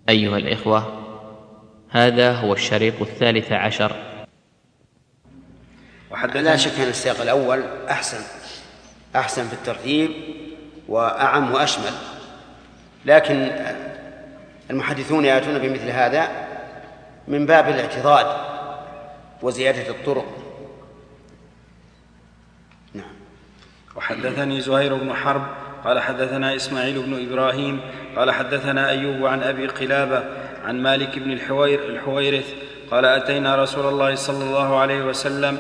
أيها الإخوة، هذا هو الشريط 13. لا شك أن السياق الأول أحسن في الترتيب وأعم وأشمل، لكن المحدثون يأتون بمثل هذا من باب الاعتضاد وزيادة الطرق. نعم. وحدثني زهير بن حرب قال حدثنا إسماعيل بن إبراهيم قال حدثنا أيوب عن أبي قلابة عن مالك بن الحويرث قال أتينا رسول الله صلى الله عليه وسلم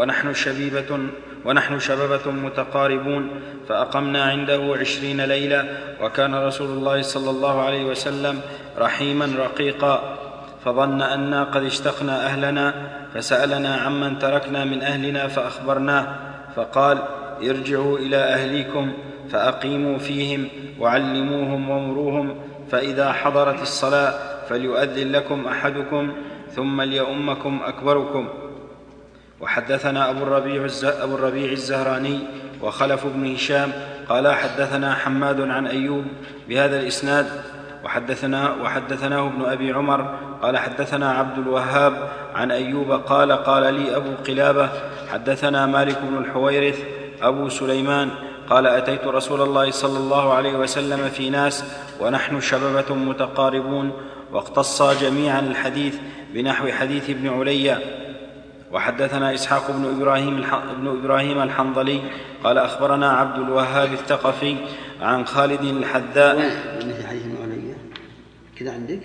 ونحن شببة متقاربون، فأقمنا عنده 20 ليلة، وكان رسول الله صلى الله عليه وسلم رحيما رقيقا، فظن أنا قد اشتقنا أهلنا، فسألنا عمن تركنا من أهلنا فأخبرناه، فقال: ارجعوا إلى أهليكم فأقيموا فيهم وعلموهم وامروهم، فإذا حضرت الصلاة فليؤذن لكم أحدكم ثم ليؤمكم أكبركم. وحدثنا أبو الربيع الزهراني وخلف بن هشام قال حدثنا حماد عن أيوب بهذا الإسناد، وحدثناه ابن أبي عمر قال حدثنا عبد الوهاب عن أيوب قال لي أبو قلابة حدثنا مالك بن الحويرث أبو سليمان قال أتيت رسول الله صلى الله عليه وسلم في ناس ونحن شببة متقاربون، واقتصا جميعا الحديث بنحو حديث ابن علي. وحدثنا إسحاق بن إبراهيم الحنظلي قال أخبرنا عبد الوهاب الثقفي عن خالد الحذاء. حديث ابن علي كذا عندك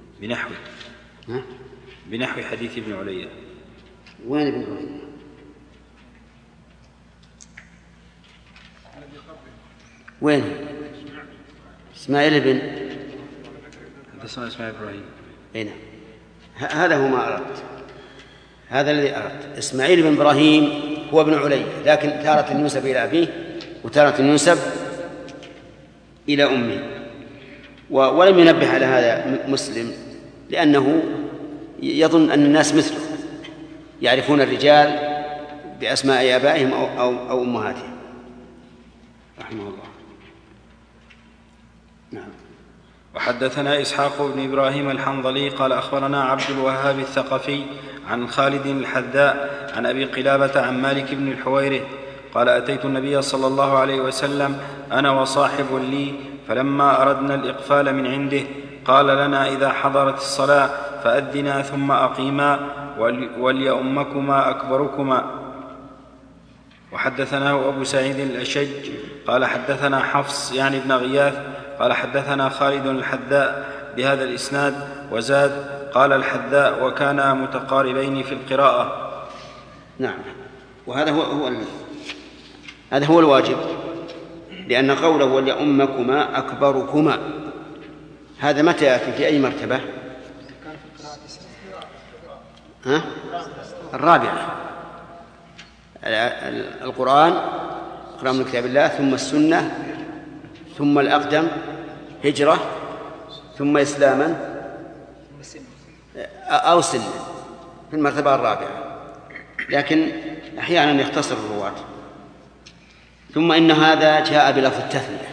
بنحو حديث ابن علي. وين ابن علي؟ وين؟ إسماعيل بن إبراهيم. أين؟ هذا هو ما أردت، هذا الذي أردت. إسماعيل بن إبراهيم هو ابن علي، لكن تارة ينسب إلى أبيه وتارة ينسب إلى أمه. ولم ينبه على هذا مسلم، لأنه يظن أن الناس مثله يعرفون الرجال بأسماء آبائهم أو أمهاتهم رحمه الله. نعم. وحدثنا إسحاق بن إبراهيم الحنظلي قال أخبرنا عبد الوهاب الثقفي عن خالد الحذاء عن أبي قلابة عن مالك بن الحويرث قال أتيت النبي صلى الله عليه وسلم أنا وصاحب لي، فلما أردنا الإقفال من عنده قال لنا إذا حضرت الصلاة فأذنا ثم أقيما وليؤمكما أكبركما. وحدثناه أبو سعيد الأشج قال حدثنا حفص يعني بن غياث قال حدثنا خالد الحذاء بهذا الإسناد وزاد قال الحذاء وكانا متقاربين في القراءة. نعم. وهذا هو الواجب، لأن قوله وليؤمكما أكبركما هذا متى يأتي في أي مرتبة؟ الرابعة. القرآن اقرأ من كتاب الله، ثم السنة، ثم الأقدم هجرة، ثم إسلاما أو سنا في المرتبة الرابعة، لكن أحيانا يختصر الرواة. ثم إن هذا جاء بلفظ التثنية،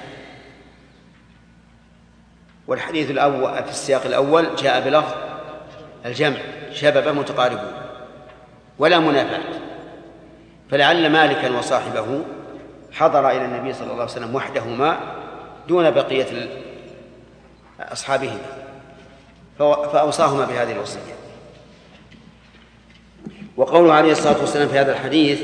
والحديث الأول في السياق الأول جاء بلفظ الجمع شبابه متقاربون ولا منافاة، فلعل مالكا وصاحبه حضر إلى النبي صلى الله عليه وسلم وحدهما دون بقية أصحابهما، فأوصاهما بهذه الوصية. وقوله عليه الصلاة والسلام في هذا الحديث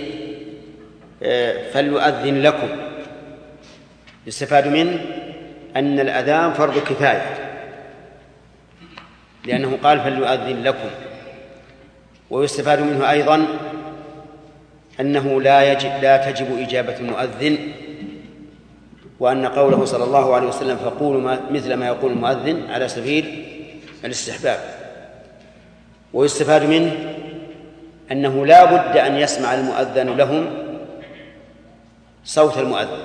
فليؤذن لكم، يستفاد منه أن الأذان فرض كفاية، لأنه قال فليؤذن لكم. ويستفاد منه أيضا أنه لا تجب إجابة المؤذن، وأن قوله صلى الله عليه وسلم فقولوا مثل ما يقول المؤذن على سبيل الاستحباب. ويستفاد منه أنه لا بد أن يسمع المؤذن لهم صوت المؤذن،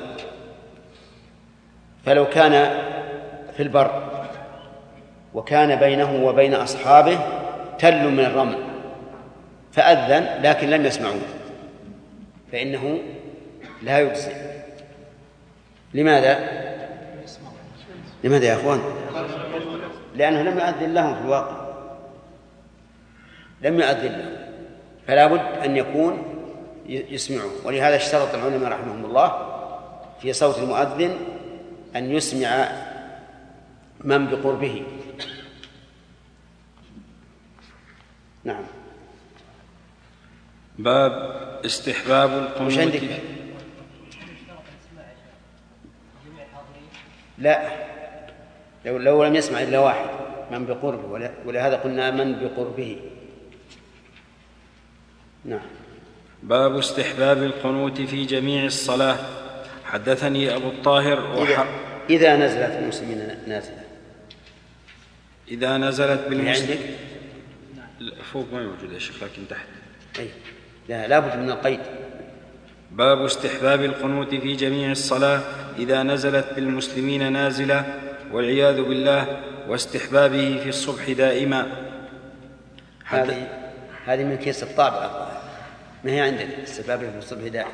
فلو كان في البر وكان بينه وبين أصحابه تل من الرمل فأذن لكن لم يسمعوه فإنه لا يجزئ. لماذا يا أخوان؟ لأنه لم يؤذن لهم في الواقع، لم يؤذن لهم، فلا بد أن يكون يسمعون. ولهذا اشترط العلماء رحمهم الله في صوت المؤذن أن يسمع من بقربه. نعم. باب استحباب القنوت. مش عندك؟ لا، لو لم يسمع إلا واحد من بقربه، ولهذا قلنا من بقربه. نعم. باب استحباب القنوت في جميع الصلاة. حدثني أبو الطاهر إذا نزلت المسلمين نازلة. إذا نزلت عندك؟ فوق ما موجود يا شيخ، لكن تحت. أي لا بد من القيد. باب استحباب القنوت في جميع الصلاة إذا نزلت بالمسلمين نازلة والعياذ بالله، واستحبابه في الصبح دائما. هذه من كيس الطابع، ما هي عندك استحبابه في الصبح دائما؟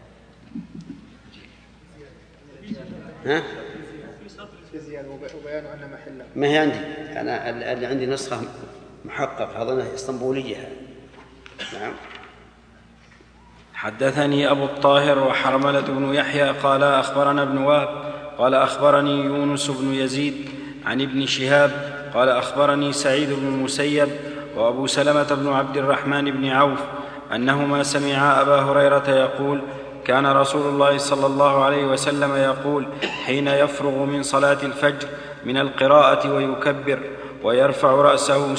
ها؟ وبيان أن محله ما هي عندي أنا، اللي عندي نسخة محققة أظنها إسطنبولية. نعم. حدثني أبو الطاهر وحرملة بن يحيى قال أخبرنا ابن وهب قال أخبرني يونس بن يزيد عن ابن شهاب قال أخبرني سعيد بن المسيب وأبو سلمة بن عبد الرحمن بن عوف أنهما سمعا أبا هريرة يقول: كان رسول الله صلى الله عليه وسلم يقول حين يفرغ من صلاة الفجر من القراءة ويكبر ويرفع رأسه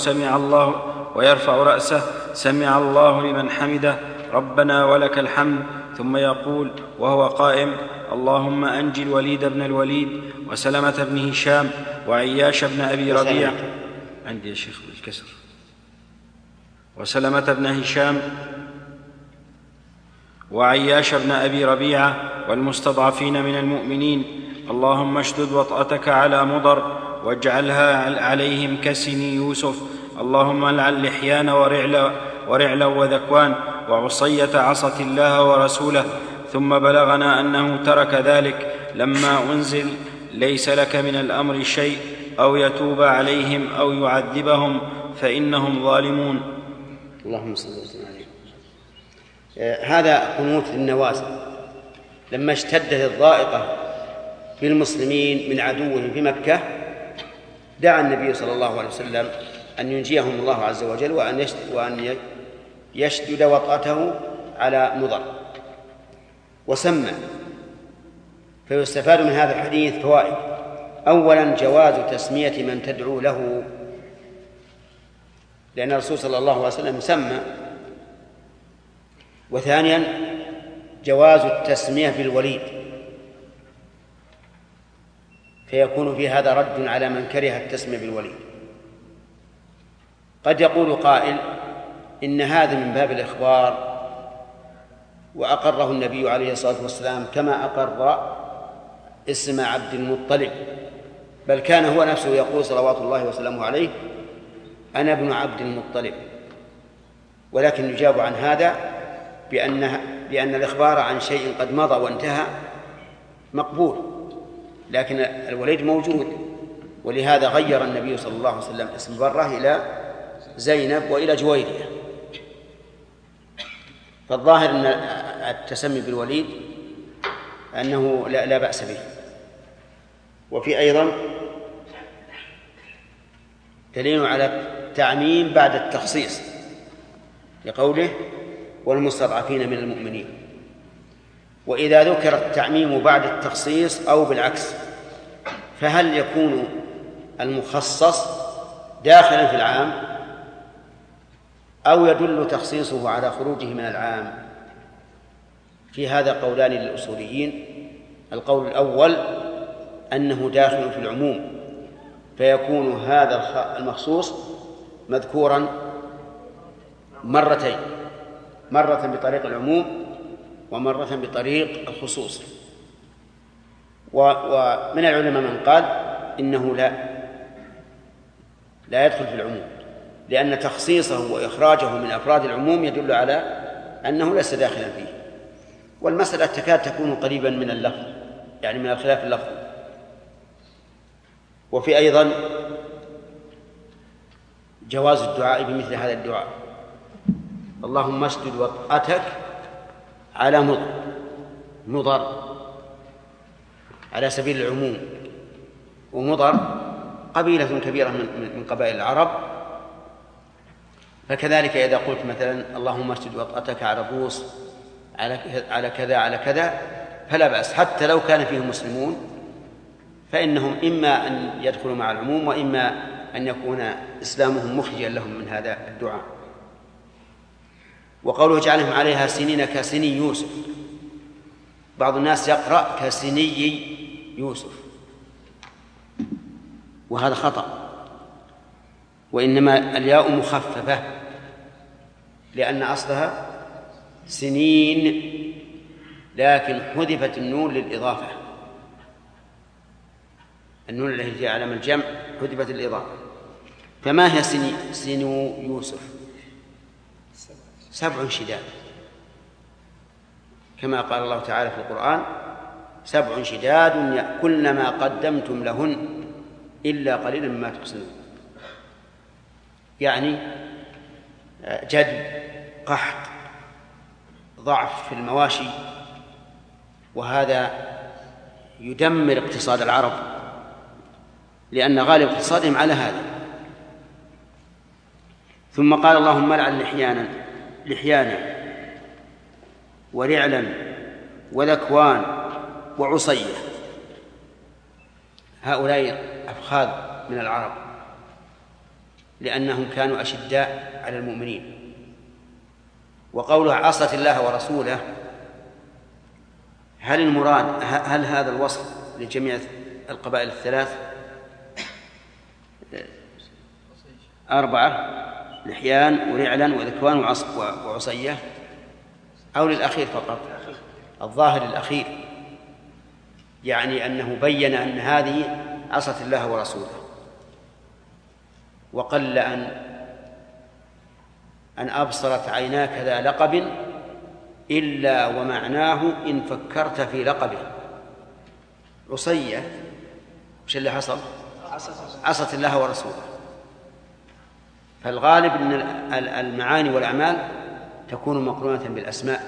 سمع الله لمن حمده ربنا ولك الحمد، ثم يقول وهو قائم: اللهم أنجِ الوليد بن الوليد وسلمة بن هشام وعياش بن أبي ربيعة. عندي يا شيخ بالكسر. وسلمة بن هشام وعياش بن أبي ربيعة والمستضعفين من المؤمنين. اللهم اشدد وطأتك على مضر واجعلها عليهم كسن يوسف. اللهم العن لحيان ورعلا وذكوان وعصية عصت الله ورسوله. ثم بلغنا أنه ترك ذلك لما أنزل: ليس لك من الأمر شيء أو يتوب عليهم أو يعذبهم فإنهم ظالمون. اللهم صل وسلم عليه. هذا قنوت النوازل لما اشتدت الضائقة بالمسلمين من عدوهم في مكة، دعا النبي صلى الله عليه وسلم أن ينجيهم الله عز وجل وأن يشدد وطأته على مضر وسمى. فيستفاد من هذا الحديث فوائد: أولا جواز تسمية من تدعو له، لأن الرسول صلى الله عليه وسلم سمى. وثانيا جواز التسمية بالوليد، فيكون في هذا رد على من كره التسمية بالوليد. قد يقول قائل إن هذا من باب الإخبار وأقره النبي عليه الصلاة والسلام كما أقر اسم عبد المطلب، بل كان هو نفسه يقول صلوات الله وسلامه عليه: أنا ابن عبد المطلب. ولكن يجاب عن هذا بأن الإخبار عن شيء قد مضى وانتهى مقبول، لكن الوليد موجود، ولهذا غير النبي صلى الله عليه وسلم اسم برة إلى زينب وإلى جويرية. فالظاهر أن التسمي بالوليد أنه لا بأس به. وفي أيضا دليل على التعميم بعد التخصيص لقوله: والمستضعفين من المؤمنين. وإذا ذكر التعميم بعد التخصيص أو بالعكس، فهل يكون المخصص داخلا في العام أو يدل تخصيصه على خروجه من العام؟ في هذا قولان للأصوليين. القول الأول أنه داخل في العموم، فيكون هذا المخصوص مذكورا مرتين، مرة بطريق العموم ومرة بطريق الخصوص. ومن العلماء من قال إنه لا يدخل في العموم، لأن تخصيصه وإخراجه من أفراد العموم يدل على أنه ليس داخلا فيه. والمسألة تكاد تكون قريبا من اللفظ، يعني من الخلاف اللفظي. وفي أيضا جواز الدعاء بمثل هذا الدعاء: اللهم اسجد وطأتك على مضر على سبيل العموم، ومضر قبيلة كبيرة من قبائل العرب، فكذلك إذا قلت مثلا اللهم اسجد وطأتك على بوص على كذا على كذا فلا بأس، حتى لو كان فيهم مسلمون فإنهم إما أن يدخلوا مع العموم وإما أن يكون إسلامهم مخرجا لهم من هذا الدعاء. وقوله اجعلهم عليها سنين كسني يوسف، بعض الناس يقرأ كسني يوسف وهذا خطأ، وإنما الياء مخففة لأن أصلها سنين، لكن حذفت النون للإضافة، النون التي هي علامة الجمع حذفت الإضافة. فما هي سنو يوسف؟ 7 شداد، كما قال الله تعالى في القرآن: 7 شداد يأكلن ما قدمتم لهن إلا قليلا مما تحسنون. يعني جد، قحط، ضعف في المواشي، وهذا يدمر اقتصاد العرب لأن غالب اقتصادهم على هذا. ثم قال: اللهم لعن لحيانا ورعلا وذكوان وعصية، هؤلاء أفخاذ من العرب لأنهم كانوا أشداء على المؤمنين. وقوله عصت الله ورسوله، هل هذا الوصف لجميع القبائل الثلاث؟ 4: لحيان ورعلا وذكوان وعصية، أو للأخير فقط؟ الظاهر الأخير، يعني أنه بين أن هذه عصت الله ورسوله، وقل أن أبصرت عيناك ذا لقب إلا ومعناه إن فكرت في لقبه. عصية وش اللي حصل؟ عصت الله ورسوله. فالغالب أن المعاني والأعمال تكون مقرونة بالأسماء.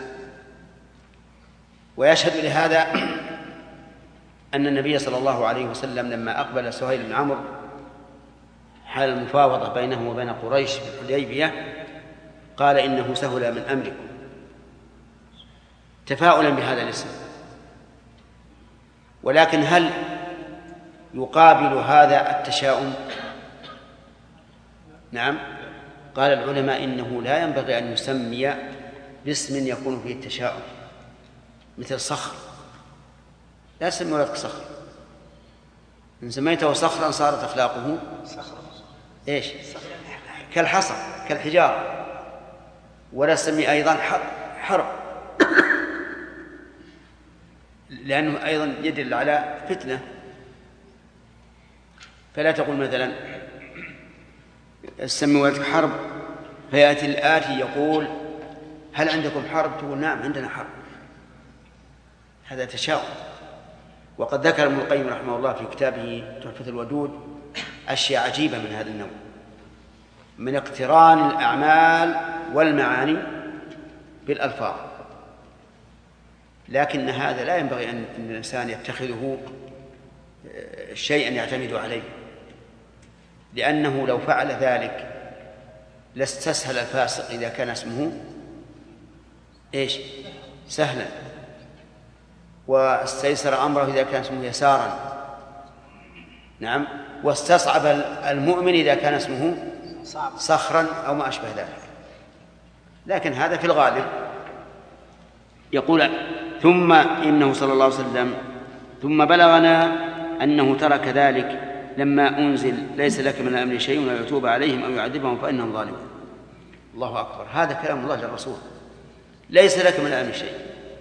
ويشهد لهذا أن النبي صلى الله عليه وسلم لما أقبل سهيل بن عمرو حال المفاوضة بينه وبين قريش في الحديبية قال: إنه سهل من أمركم، تفاؤلا بهذا الاسم. ولكن هل يقابل هذا التشاؤم؟ نعم. قال العلماء: إنه لا ينبغي أن يسمي باسم يكون فيه التشاؤم، مثل صخر، لا تسمي ولدك صخر، إن سميته صخرا صارت أخلاقه إيش؟ كالحصى كالحجارة. ولا تسمي أيضا حرب لأنه أيضا يدل على فتنة. فلا تقول مثلا سمي ولدك حرب فيأتي الآتي يقول: هل عندكم حرب؟ تقول: نعم عندنا حرب. هذا تشاؤم. وقد ذكر ابن القيم رحمه الله في كتابه تحفة الودود أشياء عجيبة من هذا النوع، من اقتران الأعمال والمعاني بالألفاظ. لكن هذا لا ينبغي أن الإنسان يتخذه شيئا يعتمد عليه، لأنه لو فعل ذلك لاستسهل الفاسق إذا كان اسمه إيش؟ سهلا، واستيسر أمره إذا كان اسمه يسارا. نعم. واستصعب المؤمن إذا كان اسمه صخرا أو ما أشبه ذلك. لكن هذا في الغالب. يقول: ثم إنه صلى الله عليه وسلم ثم بلغنا أنه ترك ذلك لما أنزل: ليس لك من الأمر شيء ولا يتوب عليهم أو يعذبهم فإنهم ظالمون. الله أكبر، هذا كلام الله للرسول، ليس لك من الأمر شيء.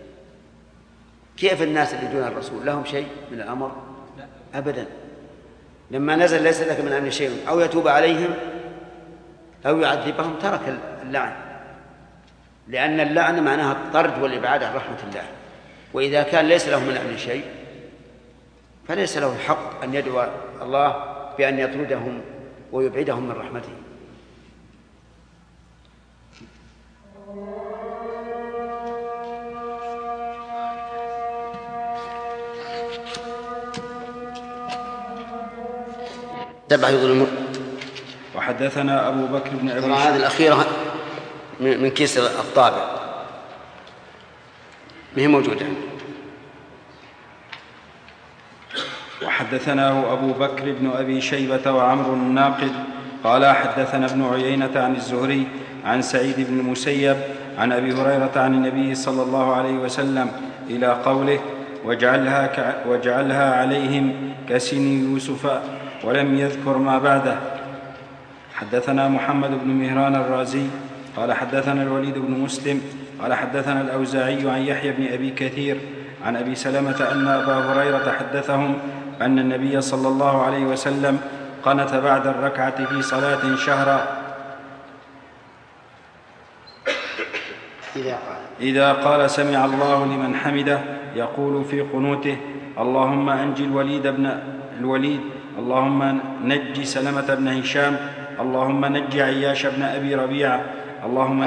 كيف الناس اللي دون الرسول لهم شيء من الأمر؟ أبدا. لما نزل ليس لك من الأمر شيء أو يتوب عليهم أو يعذبهم ترك اللعن، لأن اللعن معناها الطرد والإبعاد عن رحمة الله. وإذا كان ليس له من الأمر شيء فليس له الحق أن يدعو الله بأن يطردهم ويبعدهم من رحمته. وحدثنا أبو بكر بن أبي هذه الأخيرة من كيس الطابع ما هي موجودة. وحدثناه أبو بكر بن أبي شيبة وعمرو الناقد قال حدثنا ابن عيينة عن الزهري عن سعيد بن المسيب عن أبي هريرة عن النبي صلى الله عليه وسلم إلى قوله وجعلها عليهم كسن يوسف ولم يذكر ما بعده. حدثنا محمد بن مهران الرازي قال حدثنا الوليد بن مسلم قال حدثنا الأوزاعي عن يحيى بن أبي كثير عن أبي سلمة أن أبا هريرة حدثهم أن النبي صلى الله عليه وسلم قنت بعد الركعة في صلاة شهرا إذا قال سمع الله لمن حمده يقول في قنوته اللهم أنجي الوليد بن الوليد، اللهم نجي سلمة بن هشام، اللهم نجي عياش بن أبي ربيعة، اللهم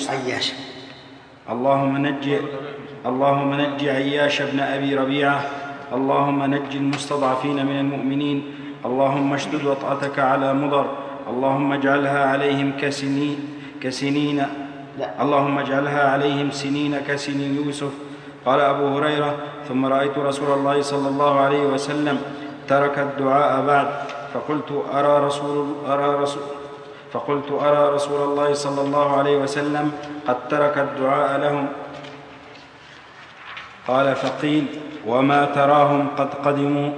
نجي عياش بن أبي ربيعة، اللهم نجي المستضعفين من المؤمنين، اللهم اشدد وطأتك على مضر، اللهم اجعلها عليهم اللهم اجعلها عليهم سنين كسن يوسف. قال أبو هريرة ثم رأيت رسول الله صلى الله عليه وسلم ترك الدعاء بعد فقلت أرى رسول الله صلى الله عليه وسلم قد ترك الدعاء لهم. قال فقيل وما تراهم قد قدموا.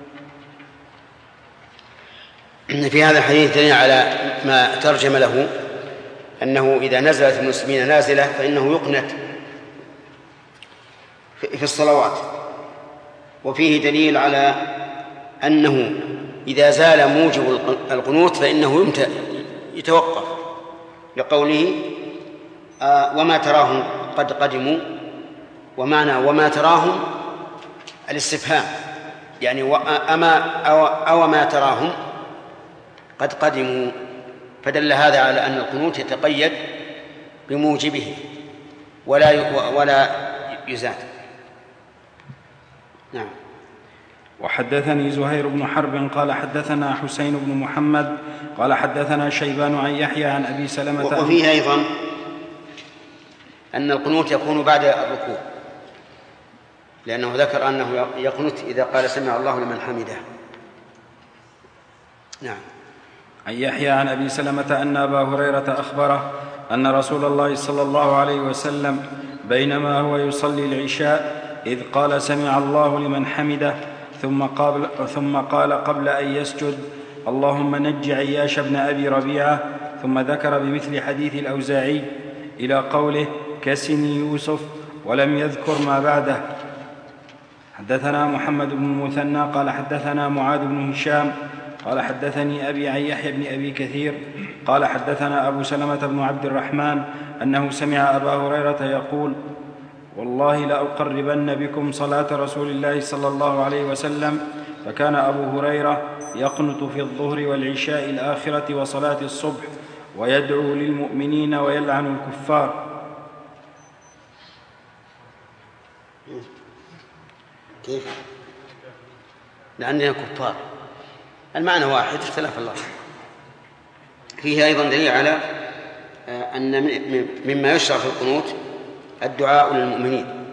في هذا الحديث دليل على ما ترجم له أنه إذا نزلت المسلمين نازلة فإنه يقنت في الصلوات. وفيه دليل على أنه إذا زال موجب القنوت فإنه يتوقف لقوله وما تراهم قد قدموا، ومعنى وما تراهم الاستفهام يعني أو ما تراهم قد قدموا، فدل هذا على أن القنوت يتقيد بموجبه ولا يزاد. نعم. وحدثني زهير بن حرب قال حدثنا حسين بن محمد قال حدثنا شيبان عن يحيى عن أبي سلمة. وفيه أيضا أن القنوت يكون بعد الركوع، لأنه ذكر أنه يقنت إذا قال سمع الله لمن حمده. نعم. عن يحيى عن أبي سلمة أن أبا هريرة أخبره أن رسول الله صلى الله عليه وسلم بينما هو يصلي العشاء إذ قال سمع الله لمن حمده ثم قال قبل أن يسجد اللهم نج عياش بن أبي ربيعة، ثم ذكر بمثل حديث الأوزاعي إلى قوله كسن يوسف ولم يذكر ما بعده. حدثنا محمد بن المثنى قال حدثنا معاذ بن هشام قال حدثني أبي عن يحيى بن أبي كثير قال حدثنا أبو سلمة بن عبد الرحمن أنه سمع أبا هريرة يقول والله لأقربن بكم صلاة رسول الله صلى الله عليه وسلم. فكان أبو هريرة يقنت في الظهر والعشاء الآخرة وصلاة الصبح ويدعو للمؤمنين ويلعن الكفار. كيف؟ لأننا كفار، المعنى واحد اختلاف اللفظ. فيه أيضا دليل على أن مما يشرع في القنوت الدعاء للمؤمنين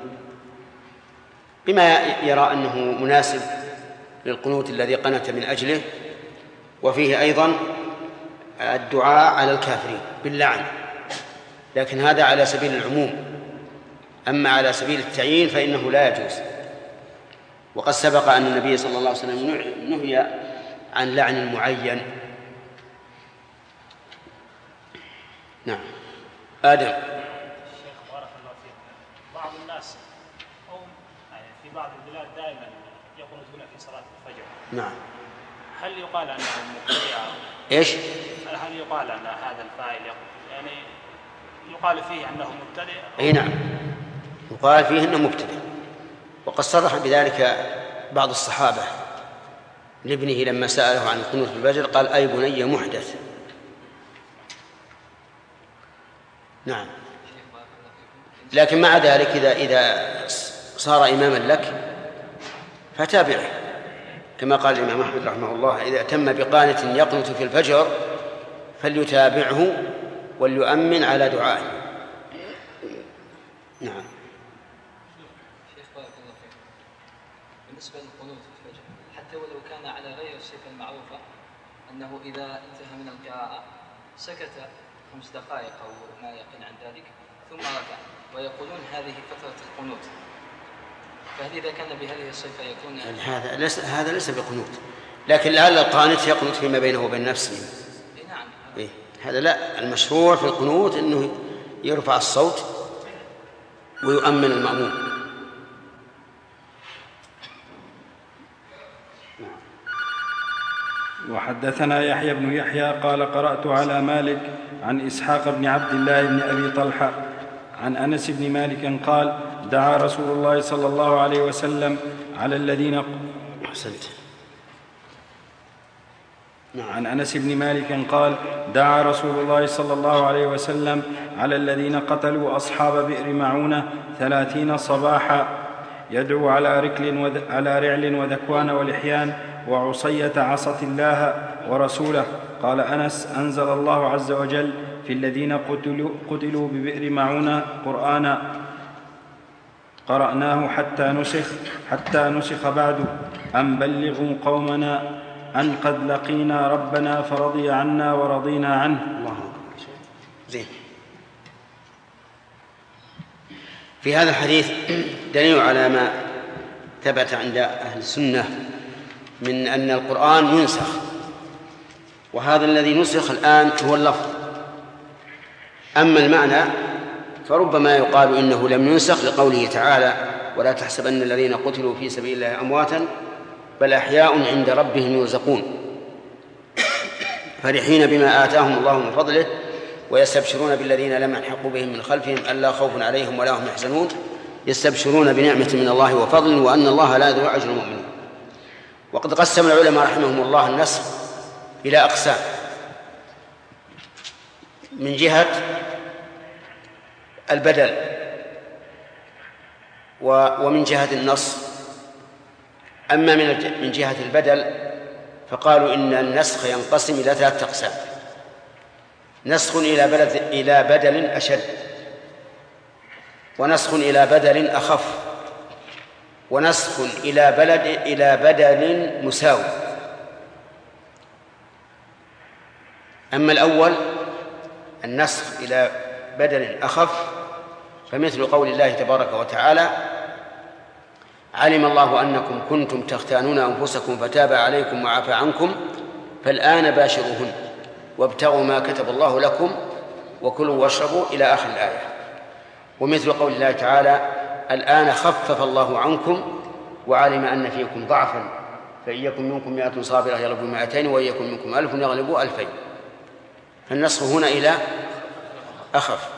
بما يرى أنه مناسب للقنوت الذي قنت من أجله، وفيه أيضا الدعاء على الكافرين باللعن، لكن هذا على سبيل العموم، أما على سبيل التعيين فإنه لا يجوز. وقد سبق أن النبي صلى الله عليه وسلم نهي عن لعن معين. نعم. آدم. الشيخ بارك الله فيك، بعض الناس في بعض البلاد دائما يقنطون في صلاة الفجر. نعم. هل يقال أنه مبتدع؟ إيش؟ هل يقال أن هذا الفاعل يعني يقال فيه أنه مبتدع؟ أي نعم، يقال فيه أنه مبتدع، وقد صرح بذلك بعض الصحابة لابنه لما سأله عن القنوت في الفجر قال أي بني محدث. نعم. لكن مع ذلك إذا صار إماما لك فتابعه، كما قال الإمام أحمد رحمه الله: إذا أتم بقانت يقنت في الفجر فليتابعه وليؤمن على دعائه. نعم. شيخ بارك الله فيك، بالنسبة للقنوت في الفجر حتى ولو كان على غير الصفة المعروفة أنه إذا انتهى من القراءة سكت 5 دقائق أو ما يقل عن ذلك ثم ركع، ويقولون هذه فترة القنوت، فهل إذا كان بهذه الصفة يكون هذا ليس بقنوت، لكن لعل القانت يقنت فيما بينه وبين نفسه. نعم. هذا لا، المشروع في القنوت أنه يرفع الصوت ويؤمن المأموم. وحدثنا يحيى بن يحيى قال: قرأت على مالك عن إسحاق بن عبد الله بن أبي طلحة عن أنس بن مالك قال: دعا رسول الله صلى الله عليه وسلم على الذين عن أنس بن مالك قال: دعا رسول الله صلى الله عليه وسلم على الذين قتلوا أصحاب بئر معونة 30 صباحا، يدعو على رعل وذكوان ولحيان وعصية عصت الله ورسوله. قال أنس: أنزل الله عز وجل في الذين قتلوا ببئر معونة قرآنا قرأناه حتى نسخ بعد، أن بلغوا قومنا أن قد لقينا ربنا فرضي عنا ورضينا عنه. الله زين. في هذا الحديث دليل على ما ثبت عند أهل السنة من أن القرآن ينسخ، وهذا الذي نسخ الآن هو اللفظ. أما المعنى فربما يقال إنه لم ينسخ لقوله تعالى: ولا تحسبن الذين قتلوا في سبيل الله أمواتا بل أحياء عند ربهم يرزقون فرحين بما آتاهم الله من فضله ويستبشرون بالذين لم يلحقوا بهم من خلفهم ألا خوف عليهم ولا هم يحزنون يستبشرون بنعمة من الله وفضل وأن الله لا يضيع أجر المؤمنين. وقد قسم العلماء رحمهم الله النسخ إلى أقسام: من جهة البدل ومن جهة النص. أما من جهة البدل فقالوا إن النسخ ينقسم إلى 3 أقسام: نسخ إلى بدل أشد، ونسخ إلى بدل أخف، ونسخ إلى بدل مساوي. أما الأول النسخ إلى بدل أخف فمثل قول الله تبارك وتعالى: علم الله أنكم كنتم تختانون أنفسكم فتاب عليكم وعفى عنكم فالآن باشروهن وابتغوا ما كتب الله لكم وكلوا واشربوا إلى آخر الآية. ومثل قول الله تعالى: الآن خفف الله عنكم وعلم أن فيكم ضعفا فإن يكن منكم 100 صابرة يغلبوا 200 وإن يكن منكم 1000 يغلبوا 2000. فالنسخ هنا إلى أخف.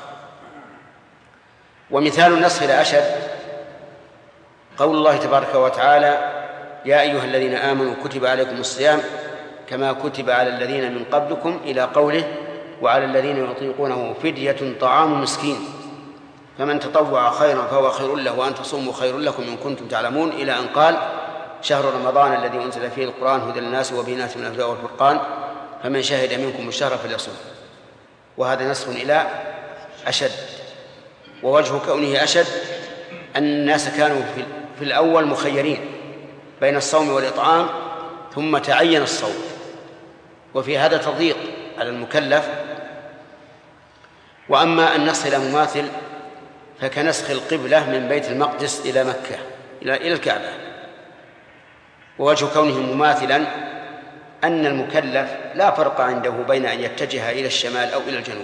ومثال النسخ إلى أشد قول الله تبارك وتعالى: يا أيها الذين آمنوا كتب عليكم الصيام كما كتب على الذين من قبلكم إلى قوله: وعلى الذين يطيقونه فدية طعام مسكين فمن تطوع خيرا فهو خير له وأن تصوموا خير لكم إن كنتم تعلمون، إلى أن قال: شهر رمضان الذي أنزل فيه القرآن هدى للناس وبينات من الهدى والفرقان فمن شهد منكم الشهر فليصم. وهذا نسخ إلى أشد. ووجه كونه أشد أن الناس كانوا في الأول مخيرين بين الصوم والإطعام ثم تعين الصوم، وفي هذا تضييق على المكلف. وأما النسخ إلى مماثل فكنسخ القبلة من بيت المقدس إلى مكة إلى الكعبة. ووجه كونه مماثلا أن المكلف لا فرق عنده بين أن يتجه إلى الشمال أو إلى الجنوب.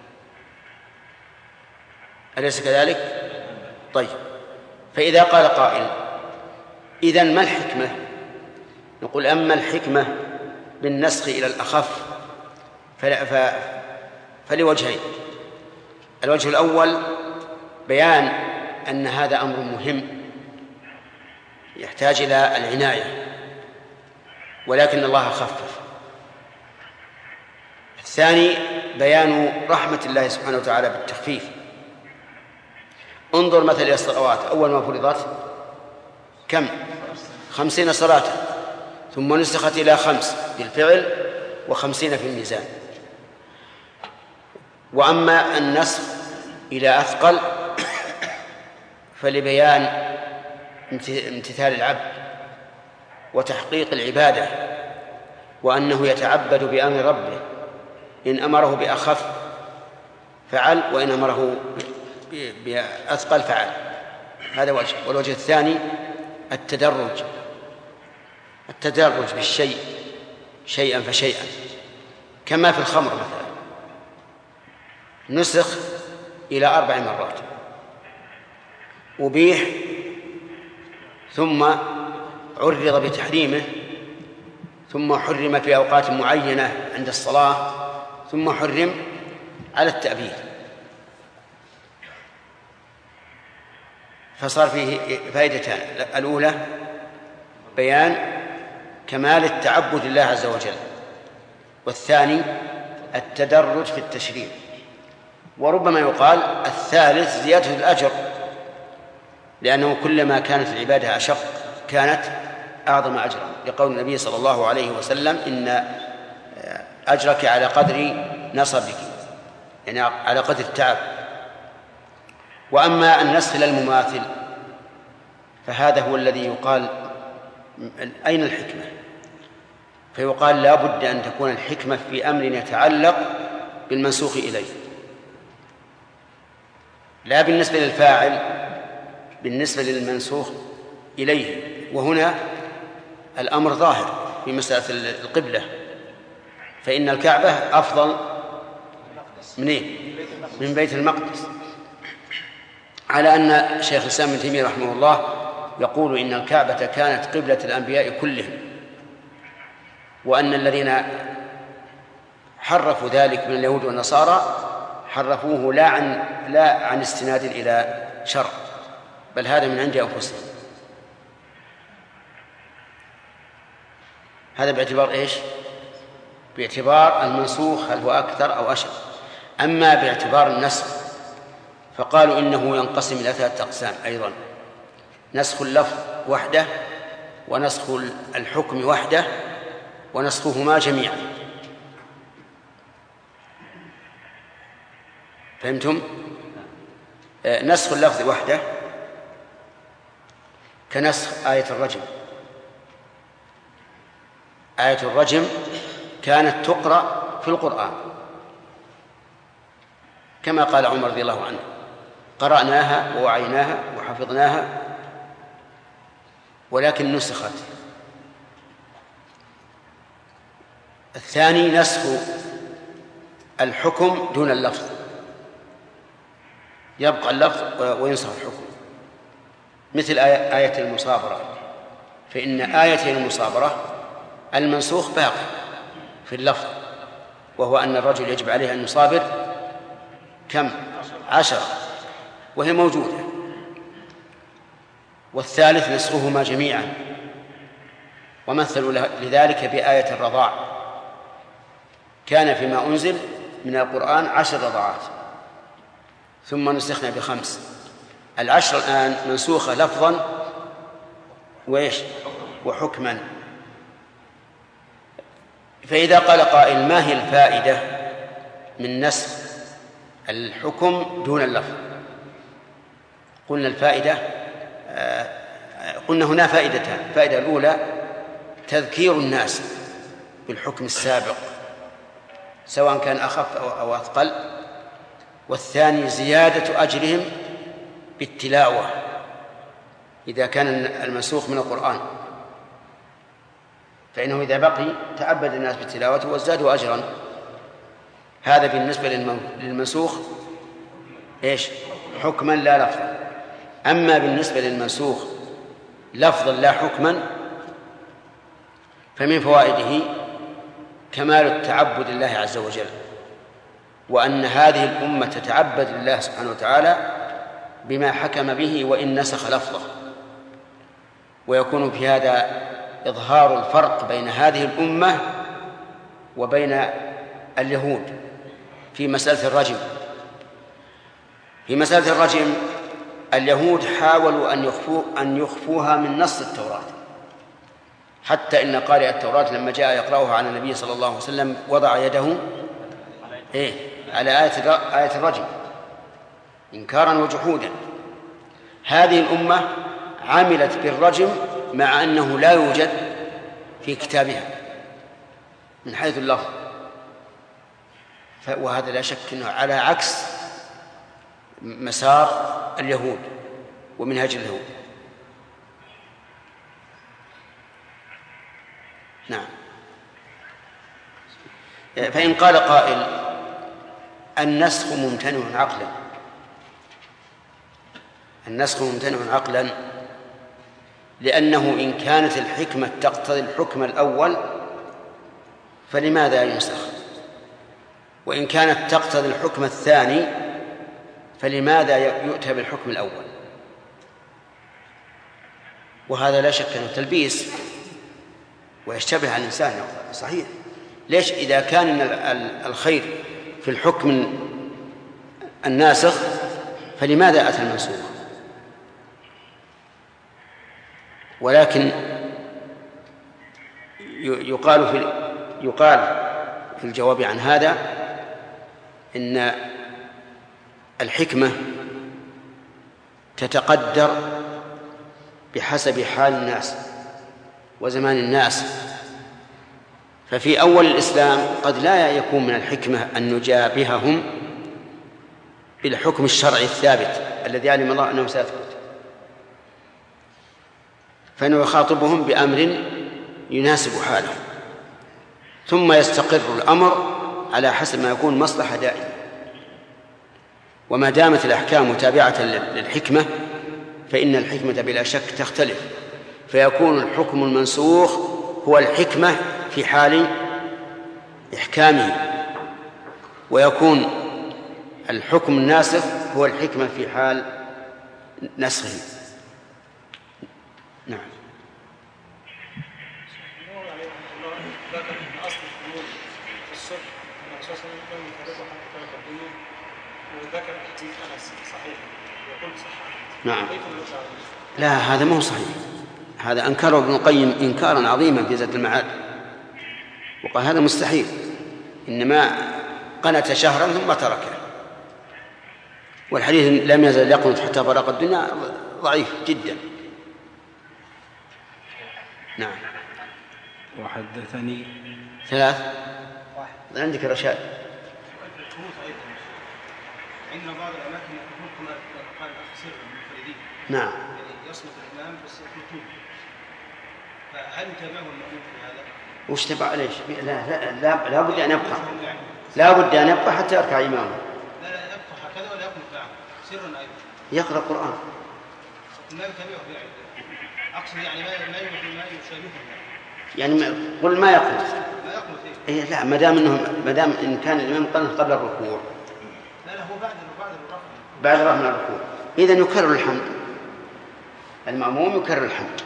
أليس كذلك؟ طيب، فإذا قال قائل: إذن ما الحكمة؟ نقول: أما الحكمة بالنسخ إلى الأخف فلوجهين. الوجه الأول بيان أن هذا أمر مهم يحتاج إلى العناية ولكن الله خفف. الثاني بيان رحمة الله سبحانه وتعالى بالتخفيف. انظر مثل إلى الصلوات، أول ما فرضت كم؟ 50 صلاة، ثم نسخت إلى 5 بالفعل و50 في الميزان. وأما النسخ إلى أثقل فلبيان امتثال العبد وتحقيق العبادة، وأنه يتعبد بأمر ربه، إن أمره بأخف فعل، وإن أمره بأثقل فعل. هذا وجه. والوجه الثاني التدرج بالشيء شيئا فشيئا، كما في الخمر مثلا نسخ إلى 4 مرات، أبيح ثم عرض بتحريمه، ثم حرم في أوقات معينة عند الصلاة، ثم حرم على التأبيد، فصار فيه فائدتان: الأولى بيان كمال التعبد لله عز وجل، والثاني التدرج في التشريع. وربما يقال الثالث زيادة الأجر، لأنه كلما كانت العبادة أشق كانت أعظم أجرا، لقول النبي صلى الله عليه وسلم: إن أجرك على قدر نصبك، يعني على قدر التعب. وأما النسخ للمماثل فهذا هو الذي يقال أين الحكمة؟ فيقال لا بد أن تكون الحكمة في أمر يتعلق بالمنسوخ إليه، لا بالنسبة للفاعل، بالنسبة للمنسوخ إليه. وهنا الأمر ظاهر في مسألة القبلة، فإن الكعبة أفضل من بيت المقدس، على أن شيخ الإسلام ابن تيمية رحمه الله يقول إن الكعبة كانت قبلة الأنبياء كلهم، وأن الذين حرفوا ذلك من اليهود والنصارى حرفوه لا عن استناد إلى شرع، بل هذا من عند أنفسهم. هذا باعتبار إيش؟ باعتبار المنسوخ هل هو أكثر أو أشد. أما باعتبار النسخ فقالوا إنه ينقسم إلى 3 أقسام أيضا: نسخ اللفظ وحده، ونسخ الحكم وحده، ونسخهما جميعا. فهمتم؟ نسخ اللفظ وحده كنسخ آية الرجم. آية الرجم كانت تقرأ في القرآن كما قال عمر رضي الله عنه: قرأناها ووعيناها وحفظناها، ولكن نسخت. الثاني نسخ الحكم دون اللفظ، يبقى اللفظ وينسخ الحكم، مثل آية المصابرة، فإن آية المصابرة المنسوخ باقي في اللفظ، وهو أن الرجل يجب عليه أن يصابر كم؟ 10، وهي موجودة. والثالث نسخهما جميعا، ومثلوا لذلك بآية الرضاع، كان فيما أنزل من القرآن 10 رضعات ثم نسخنا ب5. 10 الآن منسوخة لفظا وحكما. فإذا قال قائل: ما هي الفائدة من نسخ الحكم دون اللفظ؟ قلنا الفائدة، قلنا هنا فائدتان: الفائدة الأولى تذكير الناس بالحكم السابق سواء كان أخف أو أثقل، والثاني زيادة أجرهم بالتلاوة إذا كان المنسوخ من القرآن، فإنه إذا بقي تعبد الناس بالتلاوة وازدادوا أجرا. هذا بالنسبة للمنسوخ حكما لا لفظا. أما بالنسبة للمنسوخ لفظا لا حكما فمن فوائده كمال التعبد لله عز وجل، وأن هذه الأمة تتعبد لله سبحانه وتعالى بما حكم به وإن نسخ لفظه. ويكون في هذا إظهار الفرق بين هذه الأمة وبين اليهود في مسألة الرجم. في مسألة الرجم اليهود حاولوا أن يخفوها من نص التوراة، حتى إن قارئ التوراة لما جاء يقرأها على النبي صلى الله عليه وسلم وضع يده على آية الرجم إنكارا وجحودا. هذه الأمة عملت بالرجم مع أنه لا يوجد في كتابها من حيث اللفظ، وهذا لا شك أنه على عكس مسار اليهود ومنهج اليهود. نعم. فإن قال قائل النسخ ممتنع عقلا، النسخ ممتنع عقلا لأنه إن كانت الحكمة تقتضي الحكم الأول فلماذا ينسخ؟ وإن كانت تقتضي الحكم الثاني فلماذا يؤتى بالحكم الأول؟ وهذا لا شك أنه تلبيس ويشتبه على الإنسان. صحيح، ليش إذا كان الخير في الحكم الناسخ فلماذا أتى المنسوخ؟ ولكن يقال في الجواب عن هذا إن الحكمة تتقدر بحسب حال الناس وزمان الناس. ففي أول الإسلام قد لا يكون من الحكمة أن نجابههم بالحكم الشرعي الثابت الذي علم الله أنه سيثبت، فإنه يخاطبهم بأمر يناسب حالهم، ثم يستقر الأمر على حسب ما يكون مصلحة دائمة. وما دامت الأحكام متابعة للحكمة فإن الحكمة بلا شك تختلف، فيكون الحكم المنسوخ هو الحكمة في حال إحكامه، ويكون الحكم الناسخ هو الحكمة في حال نسخه. نعم. ذكر ان اصل القيود في الصبح ان الرسول صلى الله عليه وسلم يفرقها حتى ترك القيود، وذكر حديث انس صحيح يقول صحيح. نعم. لا، هذا ما هو صحيح، هذا أنكره ابن القيم إنكارا عظيما في زاد المعاد، وقال هذا مستحيل، إنما قنت شهرا ثم تركه. والحديث لم يزل يقنط حتى فرق الدنيا ضعيف جدا. نعم. وحدثني 3 عندك رشاد. عندنا بعض الأماكن يكون كما قال الأخ سر المنفردين. نعم. يعني يصمت الإمام بس يخلطون، فهل يتابعه المأمون في هذا؟ وش تبع ليش؟ لا بد أن يبقى، لا بد أن يبقى حتى يركع إمامه. لا يبقى هكذا ولا يقنط معه سرا أيضا. يقرأ القرآن. ما يتابعه يعني، أقصد يعني ما يشابهه يعني قل ما يقنط. ما يقنط إيه؟ لا، ما دام إن كان الإمام قنط قبل الركوع. لا هو بعد رفع الركوع، إذن يكرر الحمد، المأموم يكرر الحمد.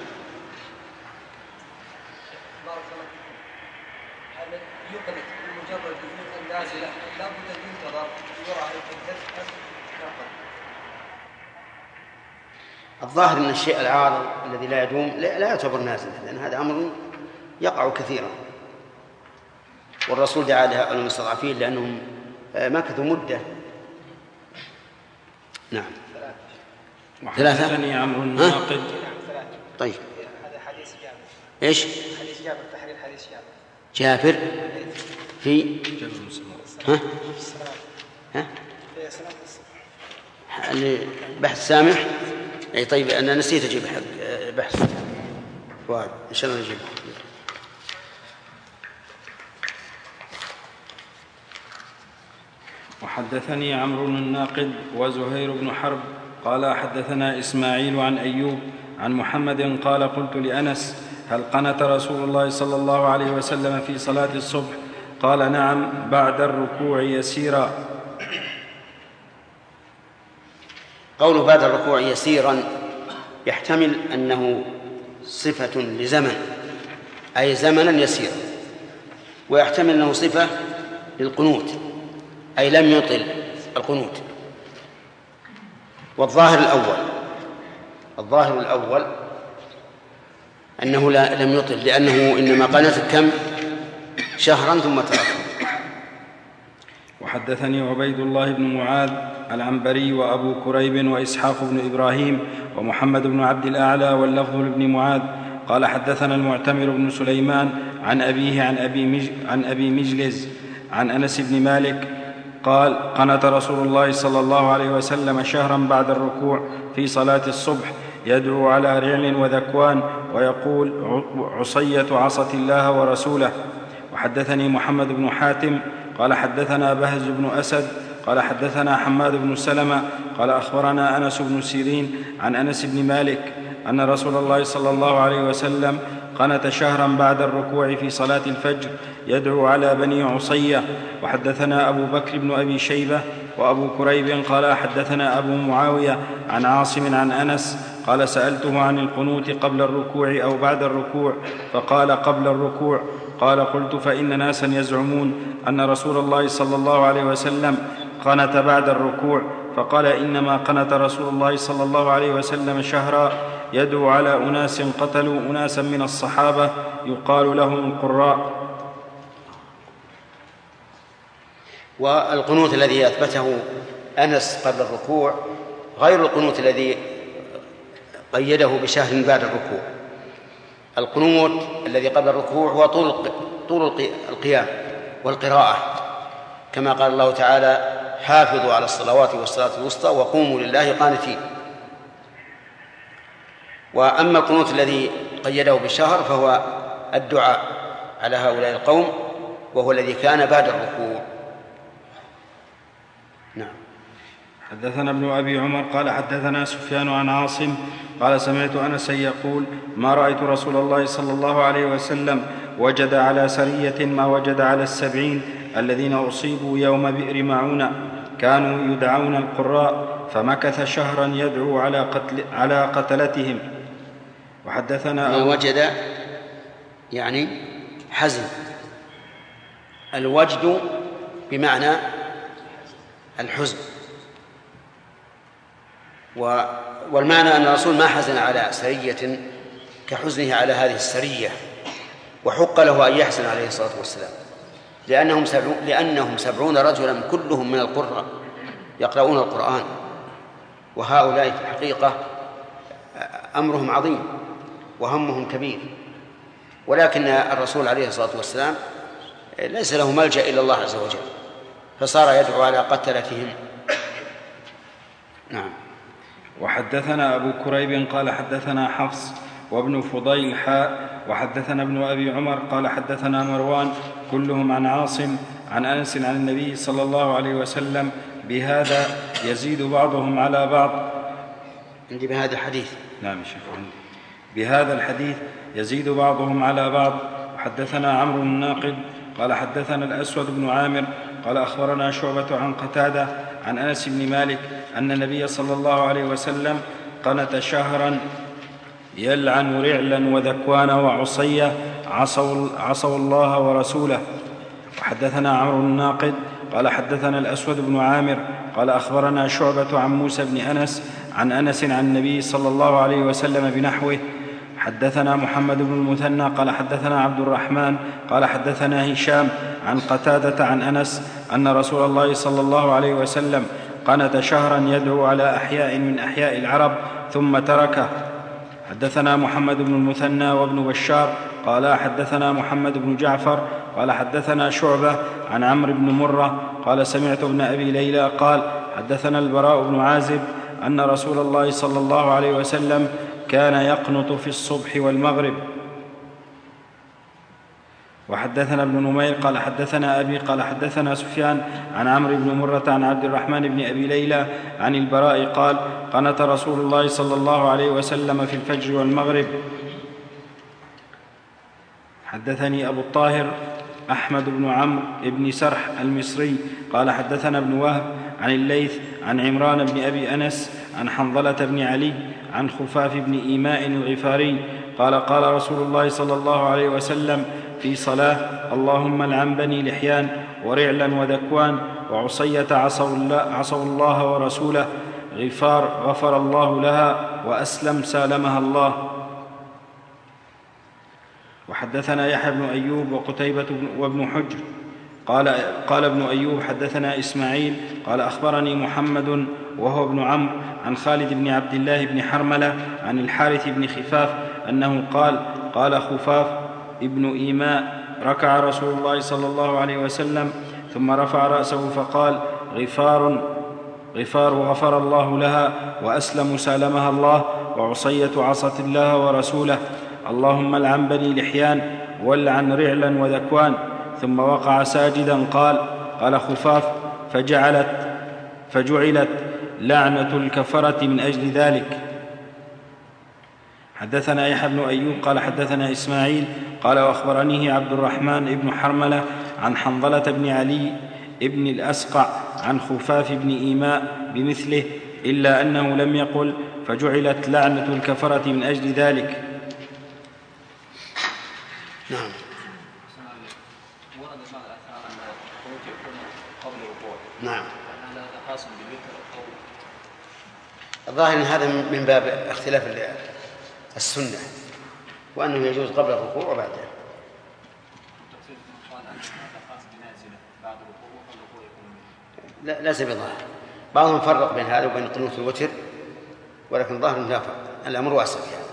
بارك الله فيكم. هل يقنط بمجرد وجود النازلة لا بد أن ينتظر يرى هل تنتهي؟ الظاهر أن الشيء العارض الذي لا يدوم لا يعتبر نازلا، لأن هذا أمر يقع كثيرا، والرسول دعا لهؤلاء المستضعفين لأنهم مكثوا مدة. نعم. 3. وحدثني عمرو الناقد. طيب. هذا حديث جابر. إيش؟ حديث جابر، تحرير حديث جابر في بحث سامح. أي طيب، أنا نسيت أجيب بحث فؤاد، إن شاء الله نجيبه. وحدثني عمرو الناقد وزهير بن حرب قال حدثنا إسماعيل عن أيوب عن محمد قال قلت لأنس هل قنت رسول الله صلى الله عليه وسلم في صلاة الصبح؟ قال نعم بعد الركوع يسيرا. قوله بعد الركوع يسيرا يحتمل أنه صفة لزمن، أي زمنا يسيرا، ويحتمل أنه صفة للقنوت، أي لم يطل القنوت. والظاهر الأول الظاهر الأول أنه لم يطل، لأنه إنما قنت كم شهرا ثم ترك. وحدثني عبيد الله بن معاذ العنبري وأبو كريب وإسحاق بن إبراهيم ومحمد بن عبد الأعلى واللفظ لابن معاذ قال حدثنا المعتمر بن سليمان عن أبيه عن أبي مجلز عن أنس بن مالك قال قنت رسول الله صلى الله عليه وسلم شهرا بعد الركوع في صلاة الصبح يدعو على رعل وذكوان ويقول عصية عصت الله ورسوله. وحدثني محمد بن حاتم قال حدثنا بهز بن أسد قال حدثنا حماد بن سلمة قال أخبرنا أنس بن سيرين عن أنس بن مالك أن رسول الله صلى الله عليه وسلم قنت شهرا بعد الركوع في صلاة الفجر يدعو على بني عصية. وحدثنا أبو بكر بن أبي شيبة وأبو كريب قال حدثنا أبو معاوية عن عاصم عن أنس قال سألته عن القنوت قبل الركوع أو بعد الركوع فقال قبل الركوع. قال قلت فإن ناسا يزعمون أن رسول الله صلى الله عليه وسلم قنت بعد الركوع فقال إنما قنت رسول الله صلى الله عليه وسلم شهرا يدعو على أناس قتلوا أناسا من الصحابة يقال لهم القراء. والقنوت الذي أثبته أنس قبل الركوع غير القنوت الذي قيده بشهر بعد الركوع. القنوت الذي قبل الركوع هو طول القيام والقراءة، كما قال الله تعالى حافظوا على الصلوات والصلاة الوسطى وقوموا لله قانتين. وأما القنوت الذي قيده بالشهر فهو الدعاء على هؤلاء القوم، وهو الذي كان بعد الركوع. نعم. حدثنا ابن أبي عمر قال حدثنا سفيان عن عاصم قال سمعت أنسا يقول ما رأيت رسول الله صلى الله عليه وسلم وجد على سرية ما وجد على 70 الذين أصيبوا يوم بئر معونة كانوا يدعون القراء فمكث شهرا يدعو على قتلتهم. وحدثنا ما وجد يعني حزن، الوجد بمعنى الحزن، والمعنى أن الرسول ما حزن على سرية كحزنه على هذه السرية، وحق له أن يحزن عليه الصلاة والسلام، لأنهم 70 رجلا كلهم من القراء يقرؤون القرآن، وهؤلاء في الحقيقة أمرهم عظيم وهمهم كبير، ولكن الرسول عليه الصلاة والسلام ليس له ملجأ إلا الله عز وجل، فصار يدعو على قتلتهم. نعم. وحدثنا أبو كريب قال حدثنا حفص وابن فضيل وحدثنا ابن أبي عمر قال حدثنا مروان كلهم عن عاصم عن أنس عن النبي صلى الله عليه وسلم بهذا يزيد بعضهم على بعض. عندي بهذا الحديث. نعم شيخ، بهذا الحديث يزيد بعضهم على بعض. وحدثنا عمرو الناقد قال حدثنا الأسود بن عامر قال أخبرنا شعبة عن قتادة عن أنس بن مالك أن النبي صلى الله عليه وسلم قنت شهرا يلعن رعلا وذكوان وعصية عصوا الله ورسوله. وحدثنا عمرو الناقد قال حدثنا الأسود بن عامر قال أخبرنا شعبة عن موسى بن أنس عن أنس عن النبي صلى الله عليه وسلم بنحوه. حدثنا محمد بن المثنى قال حدثنا عبد الرحمن قال حدثنا هشام عن قتادة عن أنس أن رسول الله صلى الله عليه وسلم قنت شهرا يدعو على أحياء من أحياء العرب ثم تركه. حدثنا محمد بن المثنى وابن بشار قال حدثنا محمد بن جعفر قال حدثنا شعبة عن عمرو بن مرة قال سمعت ابن أبي ليلى قال حدثنا البراء بن عازب أن رسول الله صلى الله عليه وسلم كان يقنط في الصبح والمغرب. وحدثنا ابن نمير قال حدثنا أبي قال حدثنا سفيان عن عمرو بن مرة عن عبد الرحمن بن أبي ليلى عن البراء قال قنت رسول الله صلى الله عليه وسلم في الفجر والمغرب. حدثني أبو الطاهر أحمد بن عمرو بن سرح المصري قال حدثنا ابن وهب عن الليث عن عمران بن أبي أنس عن حنظلة بن علي عن خفاف بن إيماء الغفاري قال قال رسول الله صلى الله عليه وسلم في صلاة اللهم العن بني لحيان ورعلا وذكوان وعصية عصوا الله ورسوله غفار غفر الله لها وأسلم سالمها الله. وحدثنا يحيى بن أيوب وقتيبة وابن حجر قال ابن أيوب حدثنا إسماعيل قال أخبرني محمد وهو ابن عمرو عن خالد بن عبد الله بن حرملة عن الحارث بن خفاف أنه قال خفاف ابن إيماء ركع رسول الله صلى الله عليه وسلم ثم رفع رأسه فقال غفار غفر الله لها، وأسلم سالمها الله، وعصية عصت الله ورسوله، اللهم العن بني لحيان والعن رعلا وذكوان. ثم وقع ساجدا قال خفاف فجعلت لعنة الكفرة من أجل ذلك. حدثنا يحيى بن أيوب قال حدثنا إسماعيل قال وأخبرنيه عبد الرحمن بن حرملة عن حنظلة بن علي ابن الأسقع عن خفاف بن إيماء بمثله، إلا أنه لم يقل فجعلت لعنة الكفرة من أجل ذلك. نعم. ورد بعض الآثار أن القنوت يكون قبل الركوع. نعم. هذا خاص بالوتر أو الظاهر أن هذا من باب اختلاف السنة، وأنه يجوز قبل الركوع وبعده. لا ليس بظاهر، بعضهم فرق بين هذا وبين قنوت الوتر، ولكن ظاهر لا فرق، الأمر واسع يعني.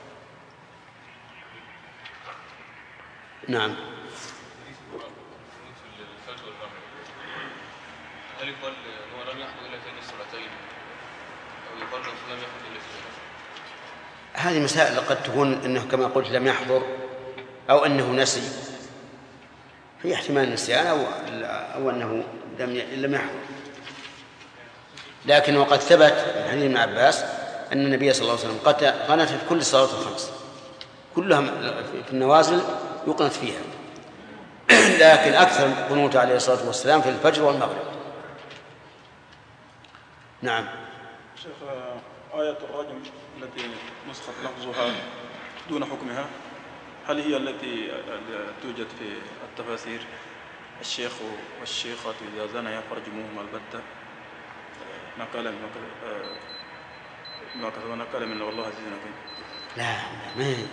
نعم. هل يقال هو لم يحضر إلا ثاني الصلاتين أو يقال لم يحضر إلا ثاني؟ هذه مسائل قد تكون أنه كما قلت لم يحضر أو أنه نسي، في احتمال النسيان أو أنه لم يحضر. لكن وقد ثبت من حديث ابن عباس أن النبي صلى الله عليه وسلم قنت في كل الصلوات الخمس كلها في النوازل يقنت فيها، لكن أكثر قنوت عليه الصلاة والسلام في الفجر والمغرب. نعم. شيخ، آية الرجم التي نسخت لفظها دون حكمها، هل هي التي توجد في التفاسير الشيخ والشيخة إذا زنيا فرجموهما البتة نقل من والله عزيز حكيم؟ لا ما هي،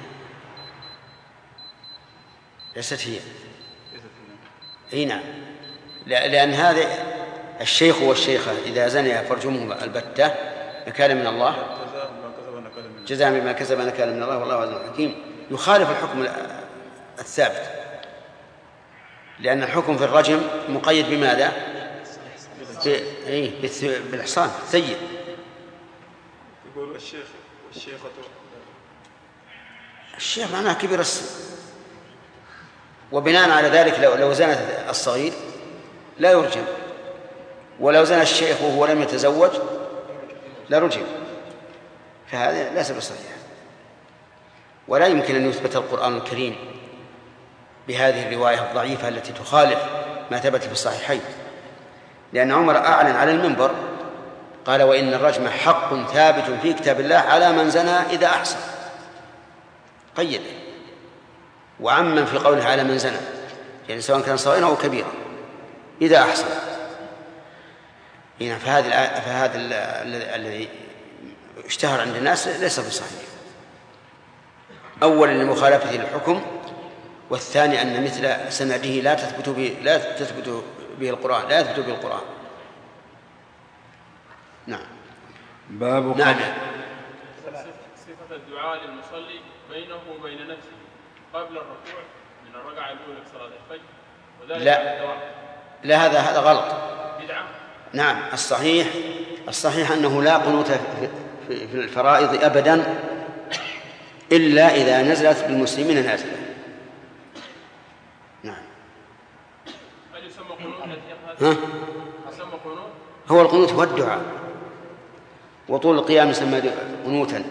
ليست هي. اي نعم، لأن هذا الشيخ والشيخة إذا زنيا فرجموهما البتة نكال من الله، جزاء بما كسب نكال من الله والله عزيز حكيم، يخالف الحكم الثابت، لأن الحكم في الرجم مقيد بماذا؟ بالإحصان سيء. يقول الشيخ والشيخة، الشيخ معناه كبير السن، وبناء على ذلك لو زنت الصغير لا يرجم، ولو زنى الشيخ وهو لم يتزوج لا رجم، فهذا ليس بصحيح. ولا يمكن أن يثبت القرآن الكريم بهذه الرواية الضعيفة التي تخالف ما ثبت في الصحيحين، لأن عمر أعلن على المنبر قال وإن الرجم حق ثابت في كتاب الله على من زنى إذا أحصن، قيد وعمن في قوله على من زنى، يعني سواء كان صغيرا أو كبيرا إذا أحصن. فهذا الذي اشتهر عند الناس ليس بصحيح، أولا لمخالفة الحكم، والثاني أن مثل سنده لا تثبت به القرآن. نعم. باب نعم. صفة الدعاء للمصلي بينه وبين نفسه قبل الركوع من الركعة الأولى في صلاة الفجر، وذلك لا هذا غلط، بدعة. نعم. الصحيح أنه لا قنوت في الفرائض أبدا إلا إذا نزلت بالمسلمين نازلة. نعم. هل يسمى قنوت؟ يسمى قنوت؟ هو القنوت هو الدعاء، وطول القيام يسمى قنوتا.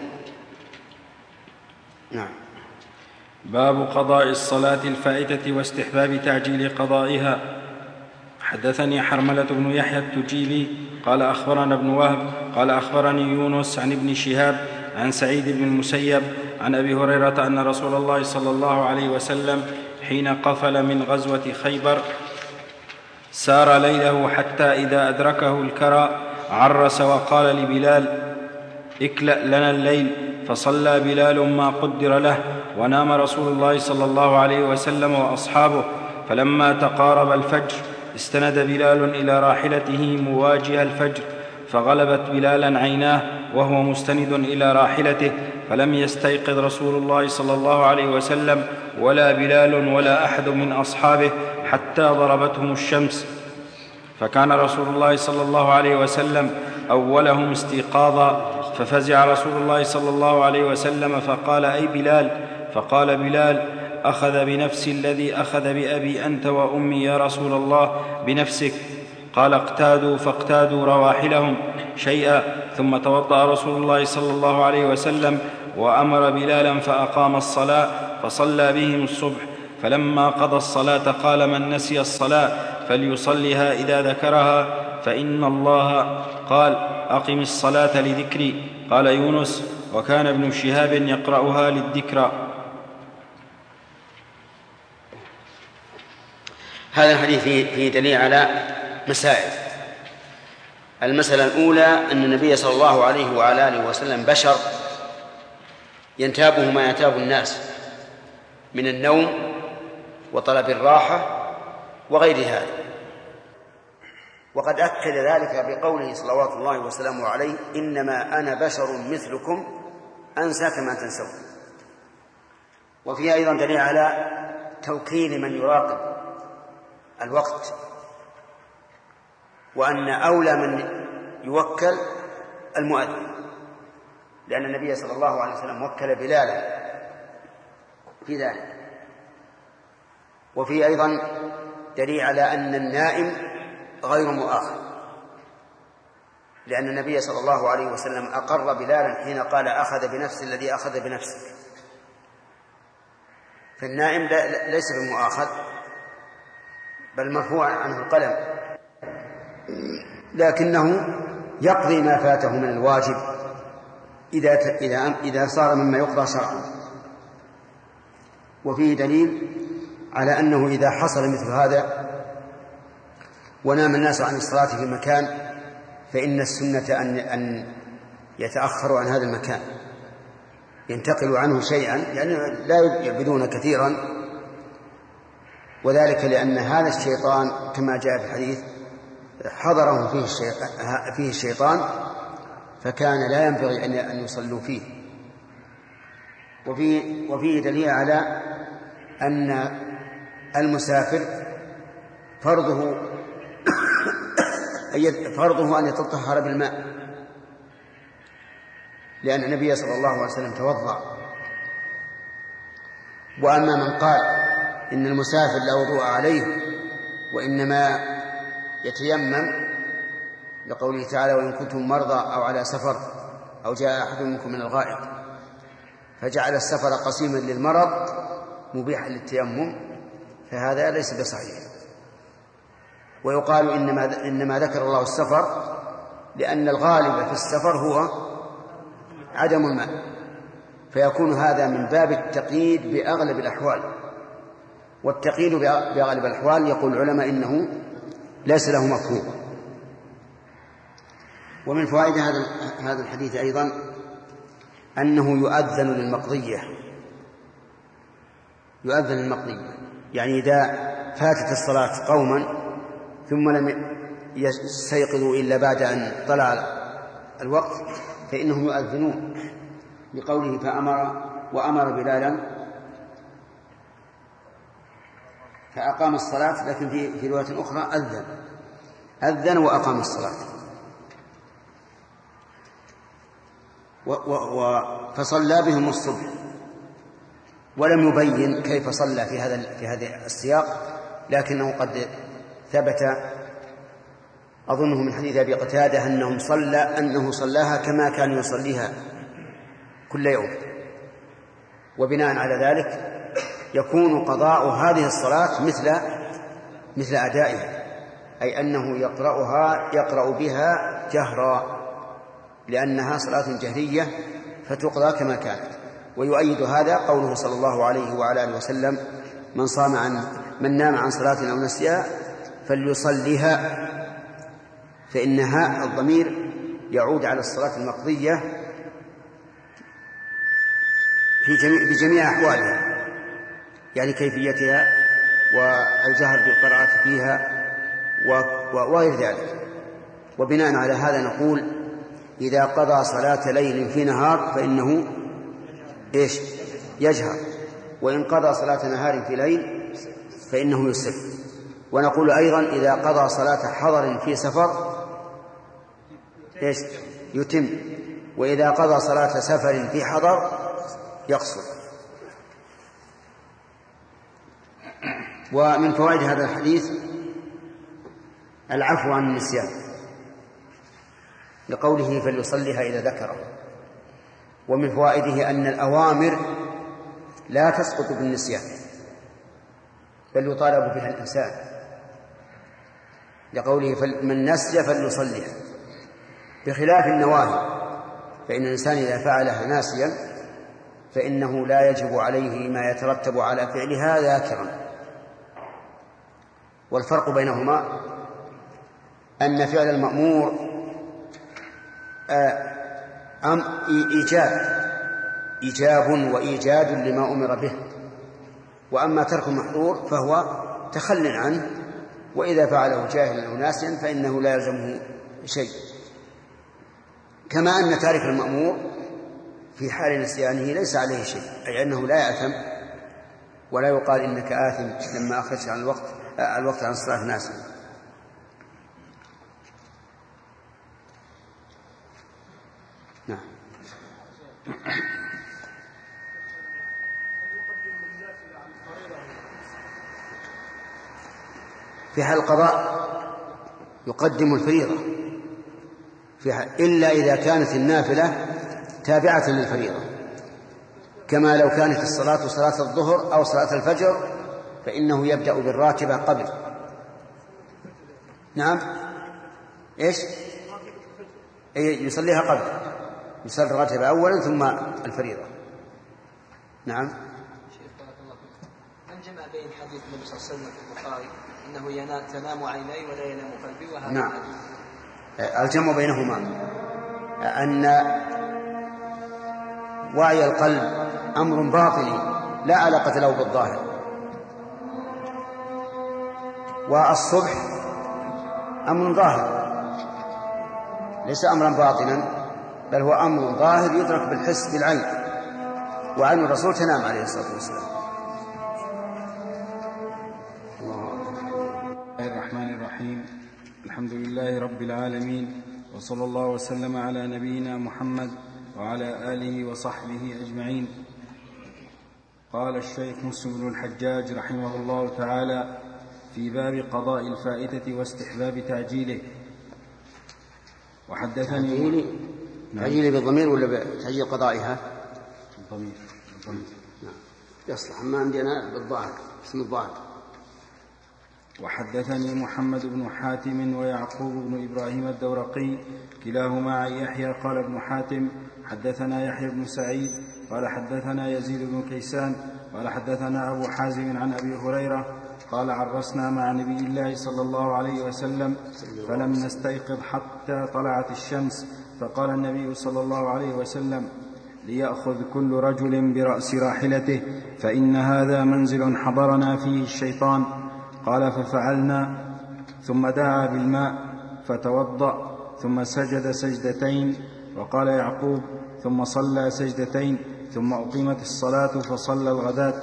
نعم. باب قضاء الصلاة الفائتة واستحباب تعجيل قضائها. حدثني حرملة بن يحيى التجيبي قال أخبرنا ابن وهب قال أخبرني يونس عن ابن شهاب عن سعيد بن المسيب عن أبي هريرة أن رسول الله صلى الله عليه وسلم حين قفل من غزوة خيبر سار ليله حتى إذا أدركه الكرى عرس وقال لبلال اكلأ لنا الليل، فصلى بلال ما قدر له، ونام رسول الله صلى الله عليه وسلم وأصحابه. فلما تقارب الفجر استند بلال إلى راحلته مواجه الفجر، فغلبت بلالا عيناه وهو مستند إلى راحلته، فلم يستيقظ رسول الله صلى الله عليه وسلم ولا بلال ولا أحد من أصحابه حتى ضربتهم الشمس. فكان رسول الله صلى الله عليه وسلم أولهم استيقاظا، ففزع رسول الله صلى الله عليه وسلم فقال: أي بلال؟ فقال بلال: أخذ بنفسي الذي أخذ بأبي أنت وأمي يا رسول الله، بنفسك. قال: اقتادوا، فاقتادوا رواحلهم شيئا، ثم توضأ رسول الله صلى الله عليه وسلم وأمر بلالا فأقام الصلاة، فصلى بهم الصبح. فلما قضى الصلاة قال: من نسي الصلاة فليصلها إذا ذكرها، فإن الله قال: أقم الصلاة لذكري. قال يونس: وكان ابن شهاب يقرأها للذكرى. هذا الحديث فيه دليل على مسائل. المسألة الأولى أن النبي صلى الله عليه وعلى آله وسلم بشر ينتابه ما ينتاب الناس من النوم وطلب الراحة وغير هذا، وقد أكد ذلك بقوله صلوات الله وسلامه عليه: إنما أنا بشر مثلكم أنسى كما تنسون. وفيها أيضا دليل على توكيل من يراقب الوقت، وأن أولى من يوكل المؤذن، لأن النبي صلى الله عليه وسلم وكل بلالا في ذلك. وفيه أيضا دليل على أن النائم غير مؤاخذ، لأن النبي صلى الله عليه وسلم أقر بلالا حين قال: أخذ بنفس الذي أخذ بنفسك. فالنائم ليس بمؤاخذ، بل مرفوع عنه القلم، لكنه يقضي ما فاته من الواجب إذا صار مما يقضى شرعا. وفيه دليل على أنه إذا حصل مثل هذا ونام الناس عن الصلاة في مكان، فإن السنة أن يتأخروا عن هذا المكان، ينتقلوا عنه شيئا، يعني لا يعبدون كثيرا، وذلك لأن هذا الشيطان كما جاء في الحديث حضرهم فيه الشيطان، فكان لا ينبغي أن يصلوا فيه. وفيه دليل على أن المسافر فرضه أن يتطهر بالماء، لأن النبي صلى الله عليه وسلم توضأ. وأما من قال إن المسافر لا وضوء عليه وإنما يتيمم لقوله تعالى: وإن كنتم مرضى أو على سفر أو جاء أحد منكم من الغائط، فجعل السفر قسيما للمرض مبيحا للتيمم، فهذا ليس بصحيح. ويقال إنما ذكر الله السفر لأن الغالب في السفر هو عدم الماء، فيكون هذا من باب التقييد بأغلب الأحوال. والتقييد بأغلب الأحوال يقول العلماء إنه ليس له مفهوم. ومن فوائد هذا الحديث أيضا أنه يؤذن للمقضية، يعني إذا فاتت الصلاة قوما ثم لم يستيقظوا إلا بعد أن طلع الوقت فإنهم يؤذنون، لقوله وأمر بلالا فأقام الصلاة، لكن في رواية أخرى أذن وأقام الصلاة. فصلى بهم الصبح، ولم يبين كيف صلى في هذا السياق، لكنه قد ثبت أظنه من حديث أبي قتادة أنه صلاها كما كان يصليها كل يوم. وبناء على ذلك يكون قضاء هذه الصلاة مثل أدائها، أي أنه يقرأ بها جهرا، لأنها صلاة جهرية فتقضى كما كانت. ويؤيد هذا قوله صلى الله عليه وعلى آله وسلم: من نام عن صلاة أو نسيها فليصليها، فإنها الضمير يعود على الصلاة المقضية بجميع أحوالها، يعني كيفيتها والجهر بالقراءة فيها وغير ذلك. وبناء على هذا نقول إذا قضى صلاة ليل في نهار فإنه يجهر، وإن قضى صلاة نهار في ليل فإنه يسر. ونقول أيضا إذا قضى صلاة حضر في سفر يتم، وإذا قضى صلاة سفر في حضر يقصر. ومن فوائد هذا الحديث العفو عن النسيان، لقوله فليصلها إذا ذكره. ومن فوائده أن الأوامر لا تسقط بالنسيان بل يطالب بها الإنسان، لقوله من نسي فليصلها، بخلاف النواهي فإن الإنسان إذا فعلها ناسيا فإنه لا يجب عليه ما يترتب على فعلها ذاكرا. والفرق بينهما أن فعل المأمور إيجاب وإيجاد لما أمر به، وأما ترك المحظور فهو تخل عنه، وإذا فعله جاهلا أو ناسيا فإنه لا يلزمه شيء. كما أن تارك المأمور في حال نسيانه ليس عليه شيء، أي أنه لا يأثم ولا يقال إنك آثم لما أخرجت عن الوقت عن الصلاة ناسيا. نعم. في حال القضاء يقدم الفريضة إلا إذا كانت النافلة تابعة للفريضة، كما لو كانت الصلاة صلاة الظهر أو صلاة الفجر فإنه يبدأ بالراتبة قبل. نعم يصليها قبل، يصلي الراتبة أولا ثم الفريضة. نعم. من جمع بين حديث النبي صلى الله عليه وسلم في البخاري أنه تنام عيني ولا ينام قلبي، وهذا نعم. الجمع بينهما أن وعي القلب أمر باطني لا علاقة له بالظاهر، والصبح أمر ظاهر ليس أمرا باطنا، بل هو أمر ظاهر يدرك بالحس بالعين، وعين الرسول تنام عليه الصلاة والسلام. الرحمن الرحيم. الحمد لله رب العالمين، وصلى الله وسلم على نبينا محمد وعلى آله وصحبه أجمعين. قال الشيخ مسلم بن الحجاج رحمه الله تعالى في باب قضاء الفائتة واستحباب تعجيله. وحدثني تعجيله بالضمير ولا بتعجيل قضائها؟ بالضمير. نعم يصلح، أما عندنا بالظاهر اسم الظاهر. وحدثني محمد بن حاتم ويعقوب بن إبراهيم الدورقي كلاهما عن يحيى قال ابن حاتم حدثنا يحيى بن سعيد قال حدثنا يزيد بن كيسان قال حدثنا أبو حازم عن أبي هريرة قال عرسنا مع نبي الله صلى الله عليه وسلم فلم نستيقظ حتى طلعت الشمس، فقال النبي صلى الله عليه وسلم ليأخذ كل رجل برأس راحلته فإن هذا منزل حضرنا فيه الشيطان. قال ففعلنا، ثم دعا بالماء فتوضأ ثم سجد سجدتين. وقال يعقوب ثم صلى سجدتين ثم أقيمت الصلاة فصلى الغداة.